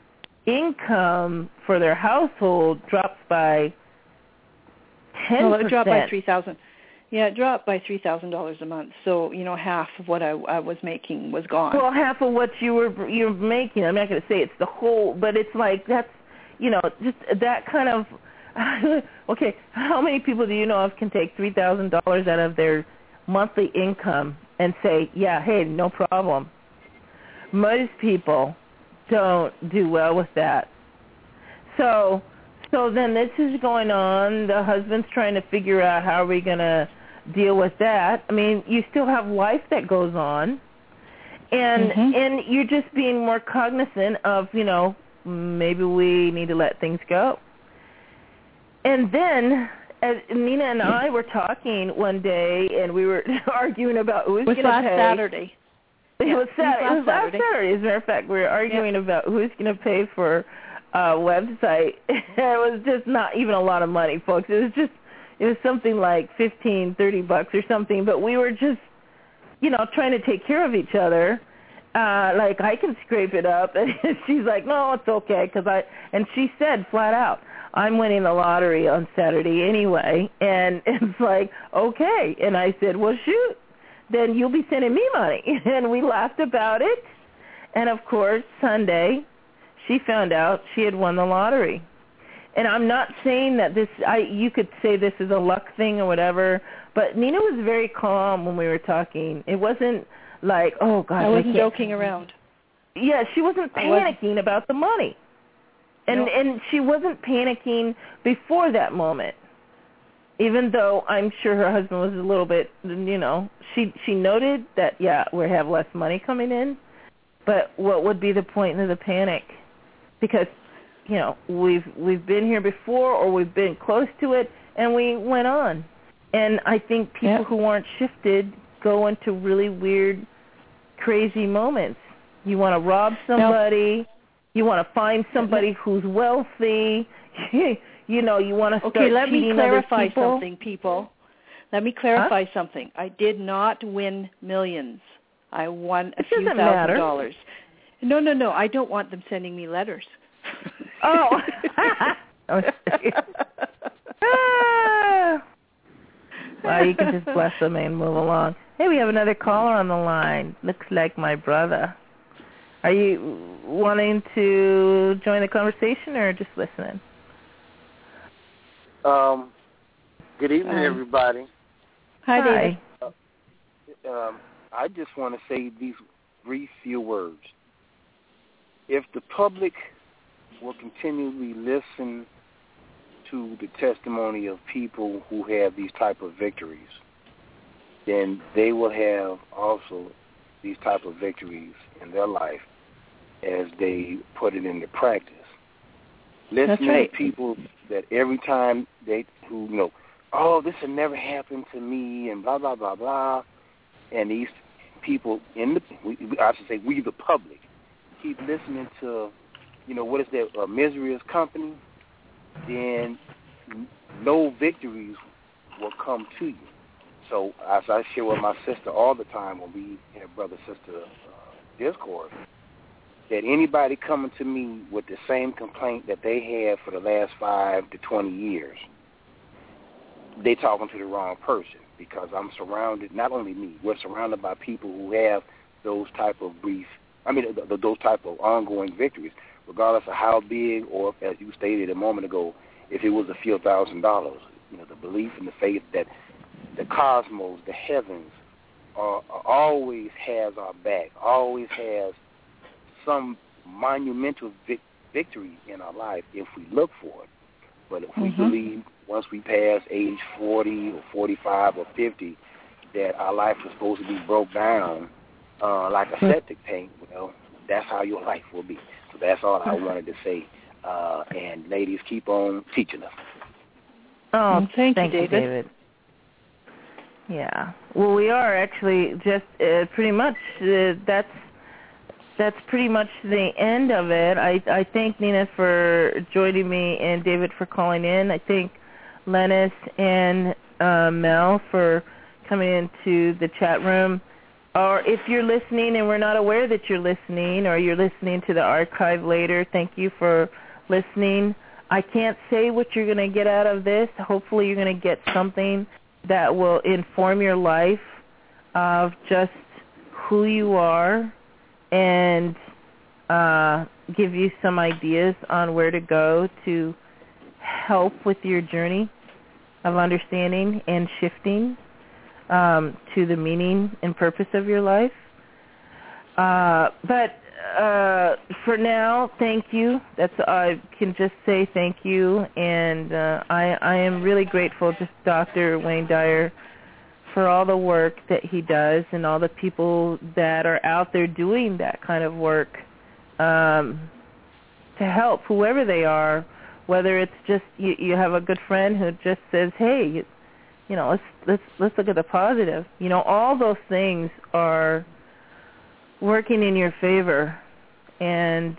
C: income for their household drops by ten percent.
D: Well, it dropped by three thousand. Yeah, it dropped by three thousand dollars a month. So you know, half of what I, I was making was gone.
C: Well, half of what you were you're making. I'm not going to say it's the whole, but it's like that's, you know, just that kind of. Okay, how many people do you know of can take three thousand dollars out of their monthly income and say, yeah, hey, no problem? Most people don't do well with that. So, so then this is going on. The husband's trying to figure out how are we going to deal with that. I mean, you still have life that goes on, and
D: mm-hmm.
C: and you're just being more cognizant of, you know, maybe we need to let things go. And then as Nina and I were talking one day, and we were arguing about who's going to pay.
D: It was last Saturday.
C: It
D: yeah,
C: was Saturday. It was last
D: Saturday.
C: Saturday. As a matter of fact, we were arguing
D: yep.
C: about who's going to pay for a website. It was just not even a lot of money, folks. It was just, it was something like fifteen, thirty bucks or something. But we were just, you know, trying to take care of each other. Uh, like, I can scrape it up. And she's like, no, it's okay. Cause I, and she said flat out, I'm winning the lottery on Saturday anyway. And it's like, okay. And I said, well, shoot, then you'll be sending me money. And we laughed about it. And, of course, Sunday, she found out she had won the lottery. And I'm not saying that this, I you could say this is a luck thing or whatever, but Nina was very calm when we were talking. It wasn't like, oh, God.
D: I wasn't I joking around.
C: Yeah, she wasn't panicking wasn't. about the money. And
D: nope.
C: and she wasn't panicking before that moment, even though I'm sure her husband was a little bit, you know, she she noted that, yeah, we have less money coming in, but what would be the point of the panic? Because, you know, we've we've been here before, or we've been close to it, and we went on. And I think people
D: yep.
C: who aren't shifted go into really weird, crazy moments. You want to rob somebody. Nope. You want to find somebody who's wealthy. You know, you want to start
D: okay, let
C: cheating
D: me clarify
C: other people.
D: something, people. Let me clarify
C: huh?
D: something. I did not win millions. I won a
C: it
D: few
C: doesn't
D: thousand
C: matter.
D: dollars. No, no, no. I don't want them sending me letters.
C: Oh. Well, you can just bless them and move along. Hey, we have another caller on the line. Looks like my brother. Are you wanting to join the conversation or just listening?
E: Um, good evening, um, everybody.
D: Hi, David.
E: Uh, um, I just want to say these brief few words. If the public will continually listen to the testimony of people who have these type of victories, then they will have also these type of victories in their life as they put it into practice. Listening
D: right.
E: to people that every time they, who, you know, oh, this will never happen to me, and blah, blah, blah, blah, and these people in the, we, I should say we the public, keep listening to, you know, what is that, a misery is company, then no victories will come to you. So as I share with my sister all the time when we have brother-sister uh, discourse, that anybody coming to me with the same complaint that they had for the last five to twenty years, they talking to the wrong person, because I'm surrounded, not only me, we're surrounded by people who have those type of brief, I mean, th- th- those type of ongoing victories, regardless of how big, or as you stated a moment ago, if it was a few thousand dollars. You know, the belief and the faith that the cosmos, the heavens, are, are always has our back, always has some monumental vic- victory in our life if we look for it. But if we
D: mm-hmm.
E: believe once we pass age forty or forty-five or fifty that our life is supposed to be broke down uh, like a septic tank, well, that's how your life will be. So that's all I wanted to say. Uh, and ladies, keep on teaching us.
C: Oh,
D: thank,
C: thank
D: you,
C: you,
D: David.
C: David. Yeah. Well, we are actually just uh, pretty much. Uh, that's that's pretty much the end of it. I I thank Nina for joining me and David for calling in. I thank Lennis and uh, Mel for coming into the chat room. Or if you're listening and we're not aware that you're listening, or you're listening to the archive later, thank you for listening. I can't say what you're going to get out of this. Hopefully you're going to get something that will inform your life of just who you are and uh, give you some ideas on where to go to help with your journey of understanding and shifting Um, to the meaning and purpose of your life. Uh, but uh, for now, thank you. That's I can just say thank you, and uh, I, I am really grateful to Doctor Wayne Dyer for all the work that he does and all the people that are out there doing that kind of work um, to help whoever they are, whether it's just you, you have a good friend who just says, hey, you know, let's let's let's look at the positive. You know, all those things are working in your favor, and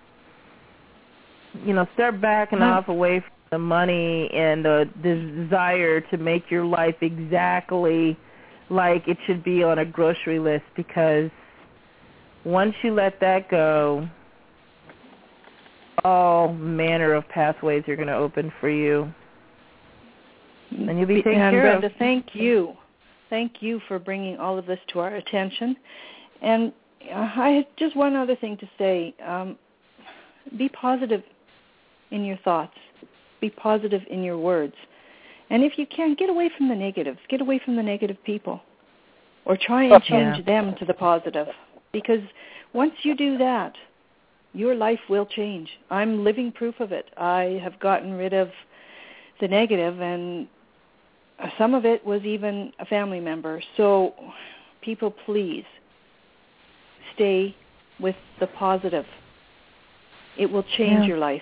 C: you know, start backing
D: Huh.
C: off away from the money and the, the desire to make your life exactly like it should be on a grocery list. Because once you let that go, all manner of pathways are going to open for you. And you'll be taken
D: and
C: care
D: Brenda,
C: of.
D: thank you. Thank you for bringing all of this to our attention. And I had just one other thing to say. Um, be positive in your thoughts. Be positive in your words. And if you can, get away from the negatives. Get away from the negative people. Or try and change
C: Yeah.
D: them to the positive. Because once you do that, your life will change. I'm living proof of it. I have gotten rid of the negative, and some of it was even a family member. So people, please stay with the positive. It will change
C: Yeah.
D: your life.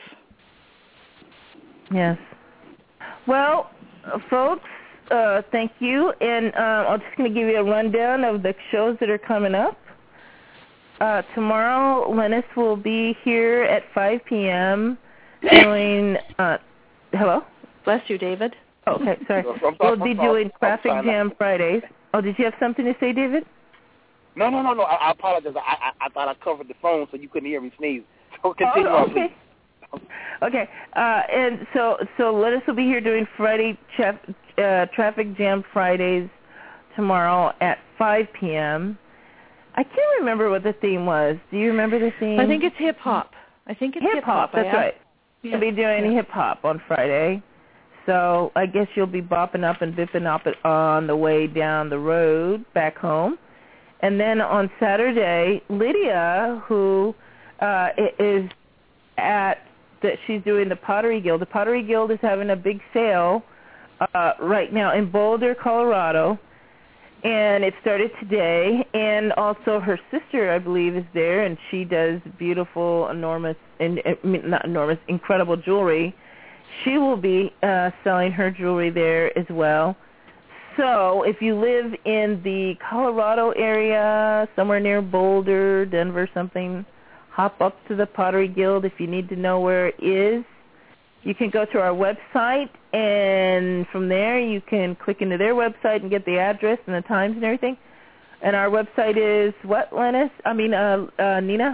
C: Yes. Well, uh, folks, uh, thank you. And uh, I'm just going to give you a rundown of the shows that are coming up. Uh, tomorrow, Lennis will be here at five p.m. doing, uh, hello?
D: Bless you, David.
C: Oh, okay, sorry. We'll be doing Traffic Jam Fridays. Oh, did you have something to say, David?
E: No, no, no, no. I, I apologize. I, I I thought I covered the phone so you couldn't hear me sneeze. So continue
C: oh,
E: on,
C: okay.
E: please.
C: Okay. Uh, and so so Lennis will be here doing Friday tra- uh, Traffic Jam Fridays tomorrow at five p.m. I can't remember what the theme was. Do you remember the theme?
D: I think it's hip-hop. I think it's
C: hip-hop.
D: hip-hop.
C: That's right.
D: Yeah.
C: We'll be doing
D: yeah.
C: hip-hop on Friday. So I guess you'll be bopping up and bipping up it on the way down the road back home. And then on Saturday, Lydia, who uh, is at, that she's doing the Pottery Guild. The Pottery Guild is having a big sale uh, right now in Boulder, Colorado. And it started today. And also her sister, I believe, is there. And she does beautiful, enormous, and not enormous, incredible jewelry. She will be uh, selling her jewelry there as well. So if you live in the Colorado area, somewhere near Boulder, Denver, something, hop up to the Pottery Guild. If you need to know where it is, you can go to our website, and from there you can click into their website and get the address and the times and everything. And our website is what, Lennis? I mean, uh, uh, Nina?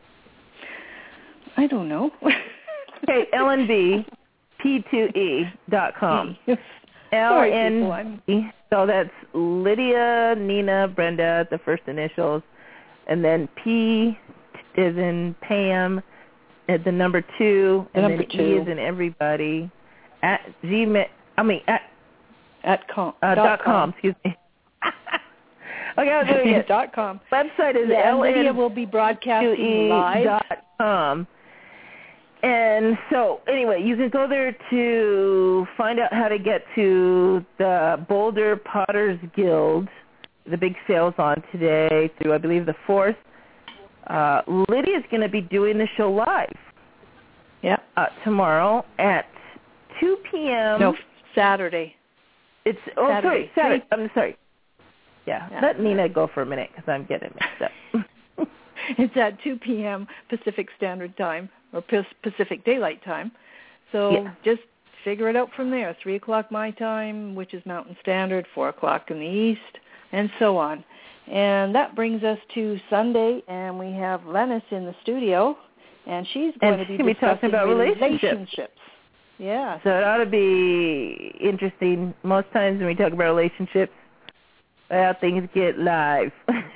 D: I don't know.
C: Okay, L N B P two E dot com. L N B, so that's Lydia, Nina, Brenda, the first initials, and then P is in Pam, at the number two, and
D: number
C: then
D: two.
C: E is in everybody, at Gmail, I mean, at,
D: at com,
C: uh,
D: dot
C: dot com,
D: com,
C: excuse me. Okay, I'm doing it.
D: dot com.
C: Website is
D: yeah,
C: L N B
D: Lydia will be broadcasting live.
C: Dot com. And so, anyway, you can go there to find out how to get to the Boulder Potters Guild. The big sale's on today through, I believe, the fourth. Uh, Lydia's going to be doing the show live.
D: Yeah.
C: Uh, tomorrow at two p.m.
D: No, Saturday.
C: It's, oh,
D: Saturday.
C: sorry, Saturday. I'm sorry. Yeah,
D: yeah.
C: let Nina go for a minute because I'm getting mixed up.
D: It's at two p.m. Pacific Standard Time, or Pacific Daylight Time. So
C: yeah.
D: just figure it out from there. three o'clock my time, which is Mountain Standard, four o'clock in the East, and so on. And that brings us to Sunday, and we have Lennis in the studio, and she's going
C: and
D: to be
C: discussing
D: talking
C: about relationships.
D: relationships. Yeah.
C: So it ought to be interesting. Most times when we talk about relationships, well, things get live.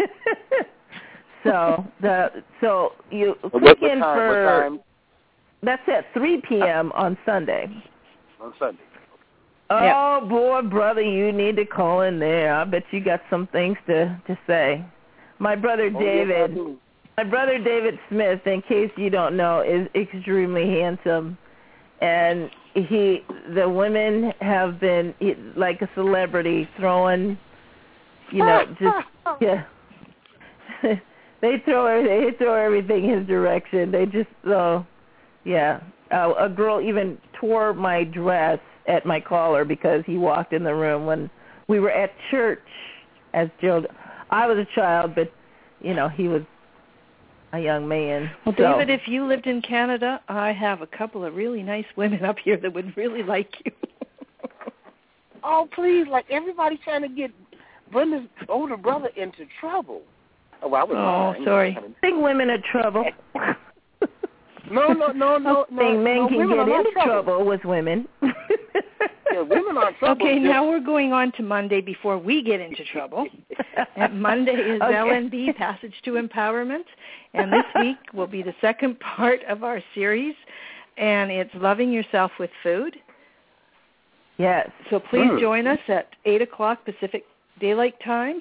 C: so the so you click
E: what, what
C: in
E: time,
C: for
E: what time?
C: That's at three p.m. on Sunday.
E: On Sunday.
C: Oh,
D: yeah.
C: boy, brother, you need to call in there. I bet you got some things to, to say. My brother
E: Oh,
C: David,
E: yes, I do.
C: my brother David Smith, in case you don't know, is extremely handsome. And he, the women have been he, like a celebrity throwing, you know, just, yeah. they throw they throw everything his direction. They just, so, yeah. Uh, a girl even tore my dress at my collar because he walked in the room when we were at church as Gerald. I was a child, but, you know, he was a young man.
D: Well,
C: so.
D: David, if you lived in Canada, I have a couple of really nice women up here that would really like you.
E: Oh, please, like everybody trying to get Brenda's older brother into trouble. Oh, well, I was
D: oh
E: lying.
D: sorry.
C: Big women in trouble.
E: No, no, no, no,
C: I
E: no.
C: think men
E: no,
C: can
E: women
C: get
E: are
C: into
E: trouble.
C: trouble with women.
E: Yeah, women are in trouble.
D: Okay,
E: just...
D: now we're going on to Monday before we get into trouble. And Monday is
C: Okay.
D: L N B, Passage to Empowerment. And this week will be the second part of our series, and it's Loving Yourself with Food.
C: Yes.
D: So please
E: Mm.
D: join us at eight o'clock Pacific Daylight Time.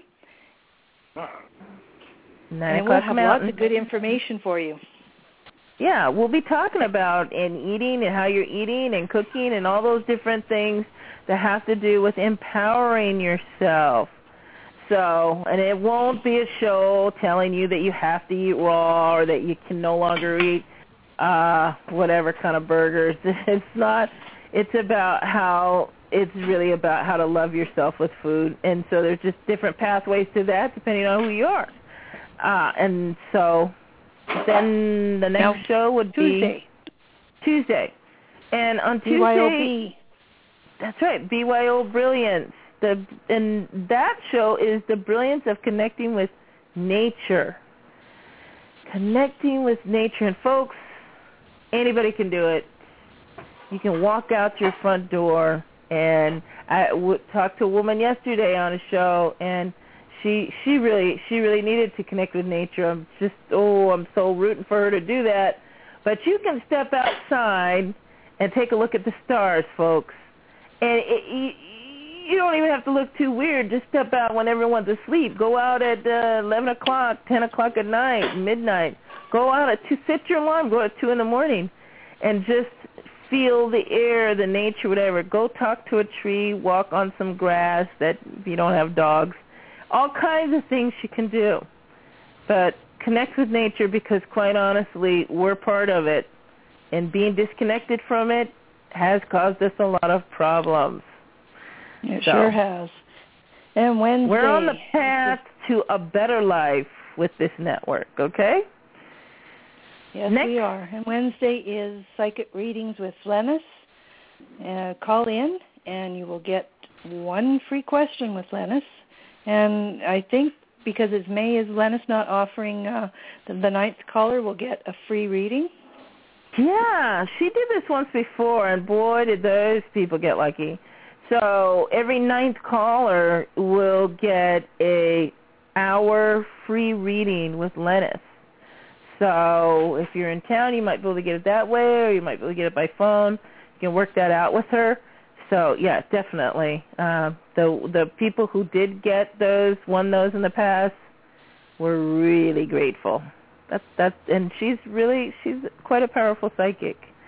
C: Nine
D: and we'll
C: o'clock
D: have
C: Mountain.
D: lots of good information for you.
C: Yeah, we'll be talking about in eating and how you're eating and cooking and all those different things that have to do with empowering yourself. So, and it won't be a show telling you that you have to eat raw or that you can no longer eat uh, whatever kind of burgers. It's not. It's about how, it's really about how to love yourself with food. And so there's just different pathways to that depending on who you are. Uh, and so... Then the next
D: now,
C: show would
D: Tuesday.
C: be Tuesday. And on Tuesday,
D: B Y O B.
C: That's right, B Y O Brilliance. The, and that show is the brilliance of connecting with nature. Connecting with nature. And folks, anybody can do it. You can walk out your front door. And I w- talked to a woman yesterday on a show, and She she really she really needed to connect with nature. I'm just oh I'm so rooting for her to do that. But you can step outside and take a look at the stars, folks. And it, you, you don't even have to look too weird. Just step out when everyone's asleep. Go out at uh, eleven o'clock, ten o'clock at night, midnight. Go out at two. Set your alarm. Go at two in the morning, and just feel the air, the nature, whatever. Go talk to a tree. Walk on some grass. That if you don't have dogs. All kinds of things you can do. But connect with nature because, quite honestly, we're part of it. And being disconnected from it has caused us a lot of problems.
D: It
C: so,
D: sure has. And Wednesday...
C: We're on the path to a better life with this network, okay?
D: Yes,
C: Next.
D: we are. And Wednesday is Psychic Readings with Lennis. Uh, call in, and you will get one free question with Lennis. And I think because it's May, is Lennis not offering uh, the, the ninth caller will get a free reading?
C: Yeah, she did this once before, and boy, did those people get lucky. So every ninth caller will get a hour free reading with Lennis. So if you're in town, you might be able to get it that way, or you might be able to get it by phone. You can work that out with her. So, yeah, definitely. Uh, the the people who did get those, won those in the past, were really grateful. That's that's, and she's really she's quite a powerful psychic.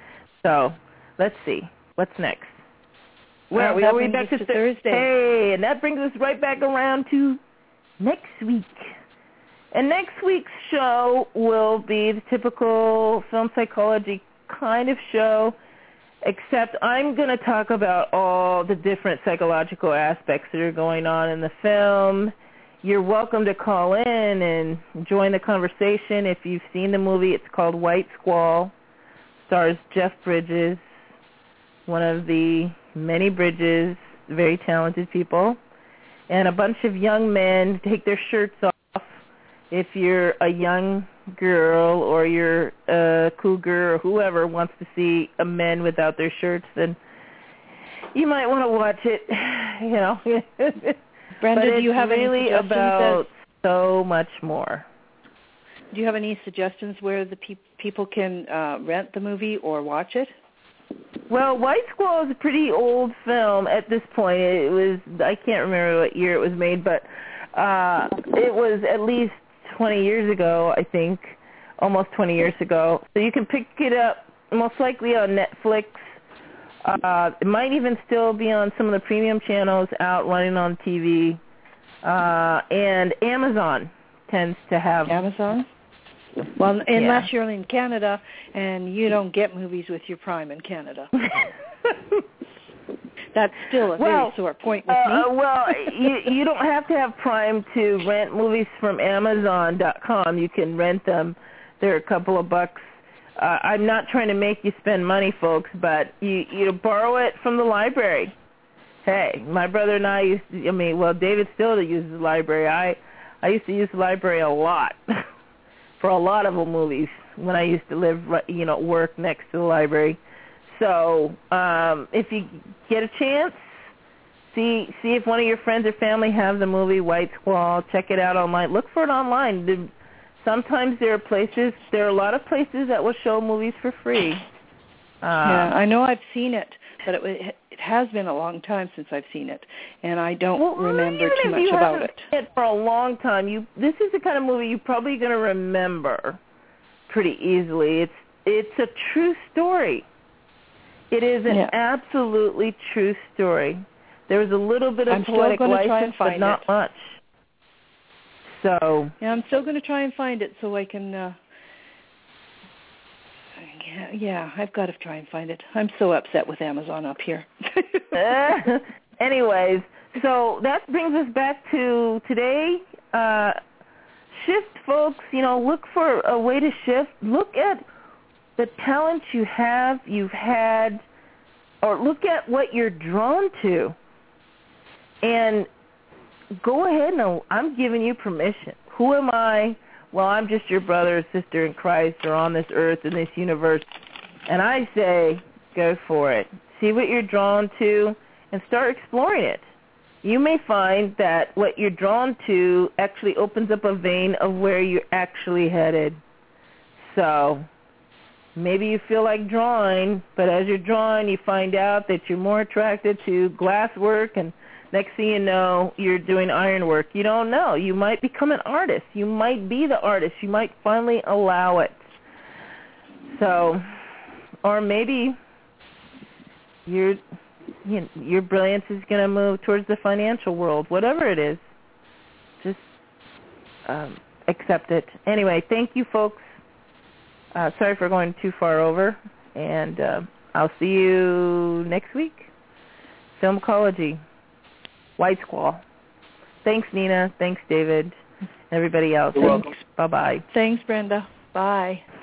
C: So let's see. What's next? Well,
D: Uh,
C: we
D: that
C: are we
D: brings
C: back
D: us
C: to
D: to
C: Thur-
D: Thursday.
C: Hey, and that brings us right back around to next week. And next week's show will be the typical film psychology kind of show, except I'm going to talk about all the different psychological aspects that are going on in the film. You're welcome to call in and join the conversation. If you've seen the movie, it's called White Squall. Stars Jeff Bridges, one of the many Bridges, very talented people, and a bunch of young men take their shirts off. If you're a young girl or you're a cougar or whoever wants to see a men without their shirts, then you might want to watch it. You know,
D: Brenda,
C: but
D: do you have
C: really
D: any suggestions?
C: about
D: As,
C: so much more.
D: do you have any suggestions where the pe- people can uh, rent the movie or watch it?
C: Well, White Squall is a pretty old film at this point. It was, I can't remember what year it was made, but uh, it was at least twenty years ago, I think, almost twenty years ago. So you can pick it up most likely on Netflix. Uh, it might even still be on some of the premium channels out running on T V. Uh, and Amazon tends to have...
D: Amazon? Well,
C: Yeah.
D: unless you're in Canada and you don't get movies with your Prime in Canada. That's still a
C: well,
D: very sore point with
C: uh,
D: me.
C: well, you, you don't have to have Prime to rent movies from Amazon dot com. You can rent them. They're a couple of bucks. Uh, I'm not trying to make you spend money, folks, but you you borrow it from the library. Hey, my brother and I used to, I mean, well, David still uses the library. I, I used to use the library a lot for a lot of the movies when I used to live, you know, work next to the library. So um, if you get a chance, see see if one of your friends or family have the movie White Squall. Check it out online. Look for it online. The, sometimes there are places, there are a lot of places that will show movies for free. Uh,
D: yeah, I know I've seen it, but it, it has been a long time since I've seen it, and I don't
C: well,
D: remember
C: even
D: too
C: if
D: much
C: you
D: about
C: haven't
D: it.
C: seen it for a long time, you this is the kind of movie you're probably going to remember pretty easily. It's it's a true story. It is an
D: Yeah.
C: absolutely true story. There was a little bit of
D: I'm still
C: poetic
D: gonna try
C: license,
D: and find
C: but not
D: it.
C: much. So,
D: Yeah, I'm still going to try and find it so I can. Uh, yeah, yeah, I've got to try and find it. I'm so upset with Amazon up here.
C: uh, anyways, so that brings us back to today. Uh, shift, folks. You know, look for a way to shift. Look at the talents you have, you've had, or look at what you're drawn to, and go ahead and I'm giving you permission. Who am I? Well, I'm just your brother or sister in Christ or on this earth in this universe. And I say, go for it. See what you're drawn to and start exploring it. You may find that what you're drawn to actually opens up a vein of where you're actually headed. So maybe you feel like drawing, but as you're drawing, you find out that you're more attracted to glass work, and next thing you know, you're doing iron work. You don't know. You might become an artist. You might be the artist. You might finally allow it. So, or maybe your you know, your brilliance is going to move towards the financial world. Whatever it is, just um, accept it. Anyway, thank you, folks. Uh, sorry for going too far over, and uh, I'll see you next week. Filmcology, White Squall. Thanks, Nina. Thanks, David. Everybody else.
E: You're
C: Thanks.
E: welcome.
C: Bye-bye.
D: Thanks, Brenda. Bye.